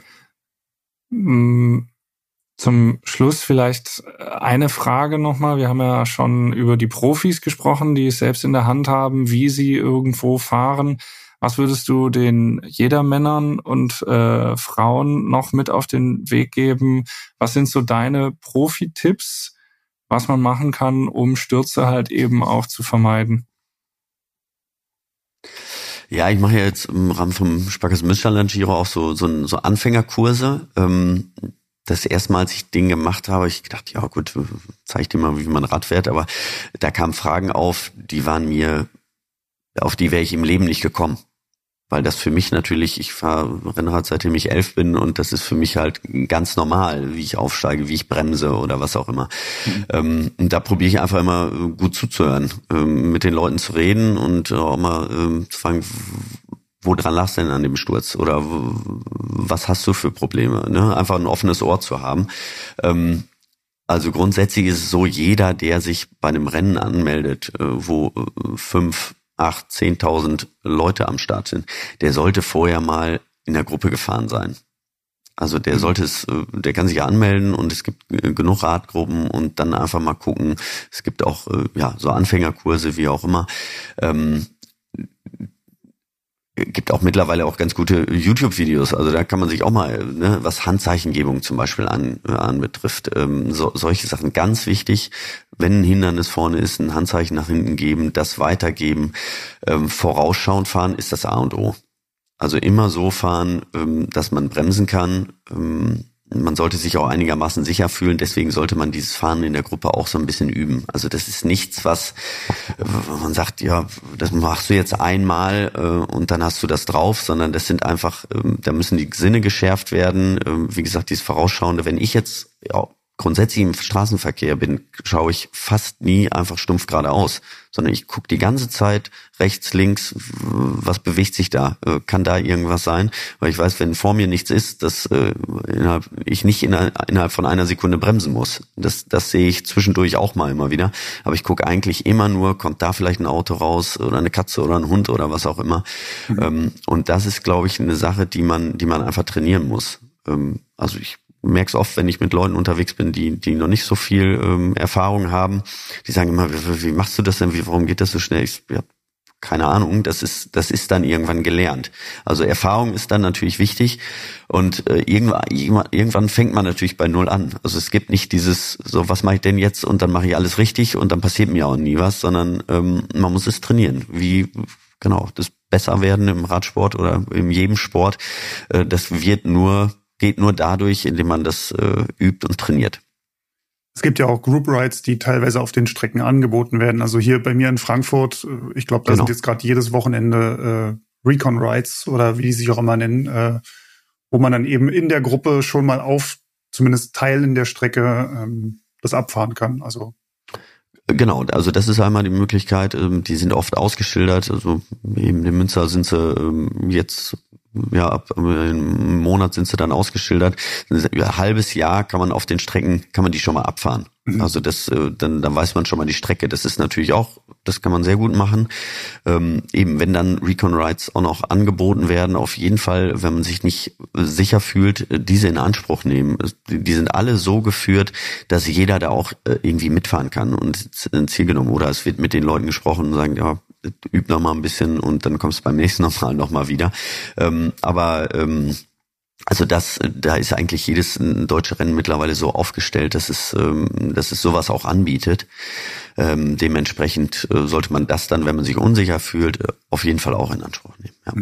Speaker 2: Mhm. Zum Schluss vielleicht eine Frage nochmal. Wir haben ja schon über die Profis gesprochen, die es selbst in der Hand haben, wie sie irgendwo fahren. Was würdest du den Jedermännern und äh, Frauen noch mit auf den Weg geben? Was sind so deine Profi-Tipps, was man machen kann, um Stürze halt eben auch zu vermeiden?
Speaker 4: Ja, ich mache ja jetzt im Rahmen vom Sparkassen Münsterland Giro auch so, so, so Anfängerkurse. Ähm, Das erste Mal, als ich den gemacht habe, ich gedacht, ja gut, zeig dir mal, wie man Rad fährt, aber da kamen Fragen auf, die waren mir, auf die wäre ich im Leben nicht gekommen. Weil das für mich natürlich, ich fahre Rennrad seitdem ich elf bin und das ist für mich halt ganz normal, wie ich aufsteige, wie ich bremse oder was auch immer. Mhm. Ähm, und da probiere ich einfach immer gut zuzuhören, ähm, mit den Leuten zu reden und auch mal ähm, zu fragen, wo dran lagst denn an dem Sturz? Oder was hast du für Probleme? Ne? Einfach ein offenes Ohr zu haben. Ähm, also grundsätzlich ist es so, jeder, der sich bei einem Rennen anmeldet, äh, wo äh, fünf, acht, zehntausend Leute am Start sind, der sollte vorher mal in der Gruppe gefahren sein. Also der sollte es, der kann sich ja anmelden und es gibt genug Radgruppen und dann einfach mal gucken. Es gibt auch ja so Anfängerkurse, wie auch immer. Ähm, gibt auch mittlerweile auch ganz gute YouTube-Videos. Also da kann man sich auch mal, ne, was Handzeichengebung zum Beispiel an, an betrifft, ähm, so, solche Sachen ganz wichtig. Wenn ein Hindernis vorne ist, ein Handzeichen nach hinten geben, das weitergeben. Ähm, vorausschauend fahren ist das A und O. Also immer so fahren, ähm, dass man bremsen kann. Ähm, man sollte sich auch einigermaßen sicher fühlen. Deswegen sollte man dieses Fahren in der Gruppe auch so ein bisschen üben. Also das ist nichts, was man sagt, ja, das machst du jetzt einmal äh, und dann hast du das drauf, sondern das sind einfach, ähm, da müssen die Sinne geschärft werden. Ähm, wie gesagt, dieses Vorausschauende. Wenn ich jetzt ja, grundsätzlich im Straßenverkehr bin, schaue ich fast nie einfach stumpf geradeaus, sondern ich gucke die ganze Zeit rechts, links, was bewegt sich da, äh, kann da irgendwas sein, weil ich weiß, wenn vor mir nichts ist, dass äh, innerhalb, ich nicht in, innerhalb von einer Sekunde bremsen muss. Das, das sehe ich zwischendurch auch mal immer wieder, aber ich gucke eigentlich immer nur, kommt da vielleicht ein Auto raus oder eine Katze oder ein Hund oder was auch immer. Mhm. Ähm, und das ist, glaube ich, eine Sache, die man, die man einfach trainieren muss. Ähm, also ich merk's oft, wenn ich mit Leuten unterwegs bin, die die noch nicht so viel ähm, Erfahrung haben. Die sagen immer, wie, wie machst du das denn? Wie, warum geht das so schnell? Ich, ja, keine Ahnung. Das ist das ist dann irgendwann gelernt. Also Erfahrung ist dann natürlich wichtig und äh, irgendwann irgendwann fängt man natürlich bei Null an. Also es gibt nicht dieses so, was mache ich denn jetzt und dann mache ich alles richtig und dann passiert mir auch nie was, sondern ähm, man muss es trainieren. Wie genau das besser werden im Radsport oder in jedem Sport. Äh, das wird nur geht nur dadurch, indem man das äh, übt und trainiert.
Speaker 3: Es gibt ja auch Group Rides, die teilweise auf den Strecken angeboten werden. Also hier bei mir in Frankfurt, ich glaube, da genau. sind jetzt gerade jedes Wochenende äh, Recon Rides oder wie die sich auch immer nennen, äh, wo man dann eben in der Gruppe schon mal auf zumindest Teilen der Strecke ähm, das abfahren kann. Also
Speaker 4: Genau, also das ist einmal die Möglichkeit, ähm, die sind oft ausgeschildert. Also eben in Münster sind sie ähm, jetzt ja, ab einem Monat sind sie dann ausgeschildert. Über ein halbes Jahr kann man auf den Strecken, kann man die schon mal abfahren. Mhm. Also das, dann, dann weiß man schon mal die Strecke. Das ist natürlich auch, das kann man sehr gut machen. Ähm, eben, wenn dann Recon Rides auch noch angeboten werden, auf jeden Fall, wenn man sich nicht sicher fühlt, diese in Anspruch nehmen. Die sind alle so geführt, dass jeder da auch irgendwie mitfahren kann und ein Ziel genommen. Oder es wird mit den Leuten gesprochen und sagen, ja, üb noch mal ein bisschen und dann kommst du beim nächsten Mal noch mal wieder. Ähm, aber ähm, also das, da ist eigentlich jedes deutsche Rennen mittlerweile so aufgestellt, dass es, ähm, dass es sowas auch anbietet. Ähm, dementsprechend äh, sollte man das dann, wenn man sich unsicher fühlt, äh, auf jeden Fall auch in Anspruch nehmen. Ja.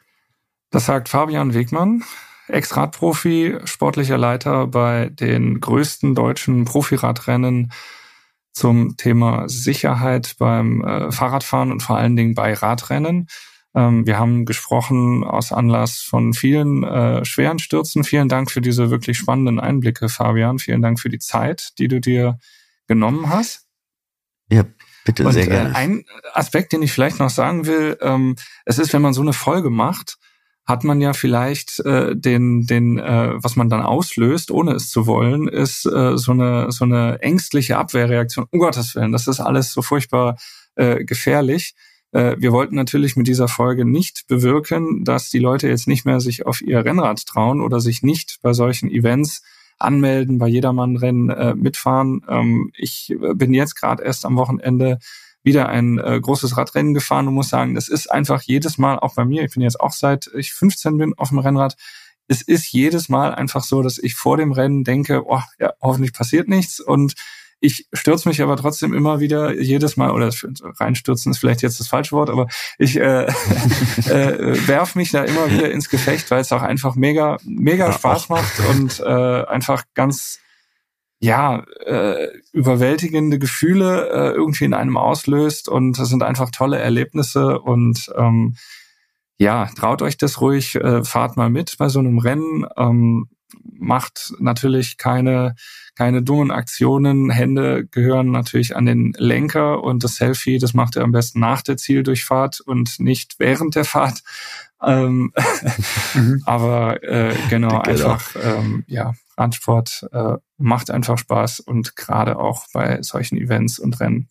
Speaker 2: Das sagt Fabian Wegmann, Ex-Radprofi, sportlicher Leiter bei den größten deutschen Profiradrennen zum Thema Sicherheit beim äh, Fahrradfahren und vor allen Dingen bei Radrennen. Ähm, wir haben gesprochen aus Anlass von vielen äh, schweren Stürzen. Vielen Dank für diese wirklich spannenden Einblicke, Fabian. Vielen Dank für die Zeit, die du dir genommen hast.
Speaker 4: Ja, bitte,
Speaker 2: und,
Speaker 4: sehr gerne.
Speaker 2: Äh, ein Aspekt, den ich vielleicht noch sagen will, ähm, es ist, wenn man so eine Folge macht, hat man ja vielleicht äh, den, den, äh, was man dann auslöst, ohne es zu wollen, ist äh, so eine so eine ängstliche Abwehrreaktion. Um Gottes Willen, das ist alles so furchtbar äh, gefährlich. äh, wir wollten natürlich mit dieser Folge nicht bewirken, dass die Leute jetzt nicht mehr sich auf ihr Rennrad trauen oder sich nicht bei solchen Events anmelden, bei Jedermann-Rennen äh, mitfahren. Ähm, ich bin jetzt gerade erst am Wochenende wieder ein äh, großes Radrennen gefahren und muss sagen, das ist einfach jedes Mal, auch bei mir, ich bin jetzt auch seit ich fünfzehn bin auf dem Rennrad, es ist jedes Mal einfach so, dass ich vor dem Rennen denke, oh, ja, hoffentlich passiert nichts, und ich stürze mich aber trotzdem immer wieder jedes Mal, oder reinstürzen ist vielleicht jetzt das falsche Wort, aber ich äh, äh, werf mich da immer wieder ins Gefecht, weil es auch einfach mega mega ja, Spaß auch. macht und äh, einfach ganz ja äh, überwältigende Gefühle äh, irgendwie in einem auslöst, und das sind einfach tolle Erlebnisse, und ähm, ja, traut euch das ruhig, äh, fahrt mal mit bei so einem Rennen, ähm, macht natürlich keine keine dummen Aktionen, Hände gehören natürlich an den Lenker, und das Selfie, das macht ihr am besten nach der Zieldurchfahrt und nicht während der Fahrt. Ähm, mhm. Aber äh, genau, einfach ähm, ja, Radsport äh, macht einfach Spaß, und gerade auch bei solchen Events und Rennen.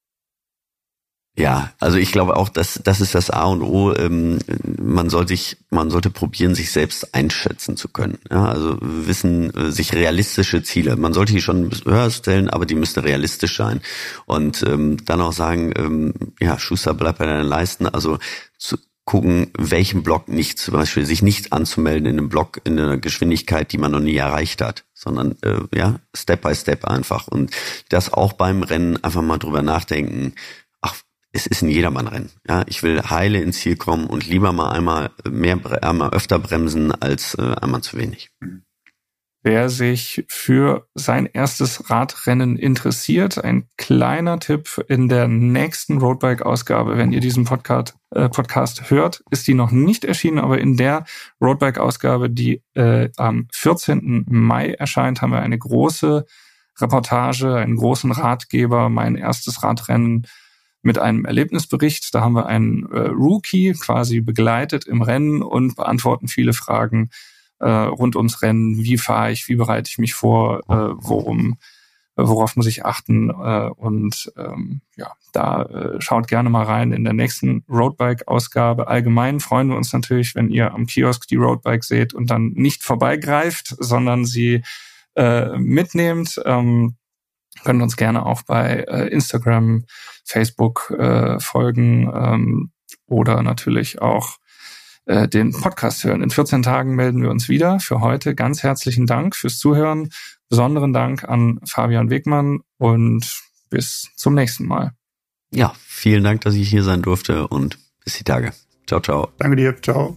Speaker 4: Ja, also ich glaube auch, dass das ist das A und O. Ähm, man sollte sich, man sollte probieren, sich selbst einschätzen zu können. Ja, also wissen, äh, sich realistische Ziele. Man sollte die schon ein bisschen höher stellen, aber die müsste realistisch sein. Und ähm, dann auch sagen, ähm, ja, Schuster, bleib bei deinen Leisten. Also zu gucken, welchen Block nicht, zum Beispiel sich nicht anzumelden in einem Block in einer Geschwindigkeit, die man noch nie erreicht hat, sondern äh, ja, Step by Step einfach. Und das auch beim Rennen einfach mal drüber nachdenken. Ach, es ist ein Jedermann-Rennen. Ja, ich will heile ins Ziel kommen und lieber mal einmal mehr, einmal öfter bremsen als äh, einmal zu wenig.
Speaker 2: Wer sich für sein erstes Radrennen interessiert, ein kleiner Tipp: In der nächsten Roadbike-Ausgabe, wenn ihr diesen Podcast, äh, Podcast hört, ist die noch nicht erschienen, aber in der Roadbike-Ausgabe, die äh, am vierzehnten Mai erscheint, haben wir eine große Reportage, einen großen Ratgeber, mein erstes Radrennen, mit einem Erlebnisbericht. Da haben wir einen äh, Rookie quasi begleitet im Rennen und beantworten viele Fragen äh, rund ums Rennen. Wie fahre ich? Wie bereite ich mich vor? Äh, worum, äh, worauf muss ich achten? Äh, und ähm, ja, da äh, schaut gerne mal rein in der nächsten Roadbike-Ausgabe. Allgemein freuen wir uns natürlich, wenn ihr am Kiosk die Roadbike seht und dann nicht vorbeigreift, sondern sie äh, mitnehmt. Ähm, könnt uns gerne auch bei äh, Instagram, Facebook äh, folgen ähm, oder natürlich auch äh, den Podcast hören. In vierzehn Tagen melden wir uns wieder. Für heute ganz herzlichen Dank fürs Zuhören. Besonderen Dank an Fabian Wegmann und bis zum nächsten Mal.
Speaker 4: Ja, vielen Dank, dass ich hier sein durfte, und bis die Tage. Ciao, ciao.
Speaker 3: Danke dir. Ciao.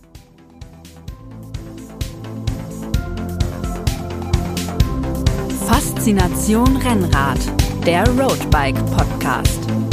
Speaker 1: Faszination Rennrad, der Roadbike Podcast.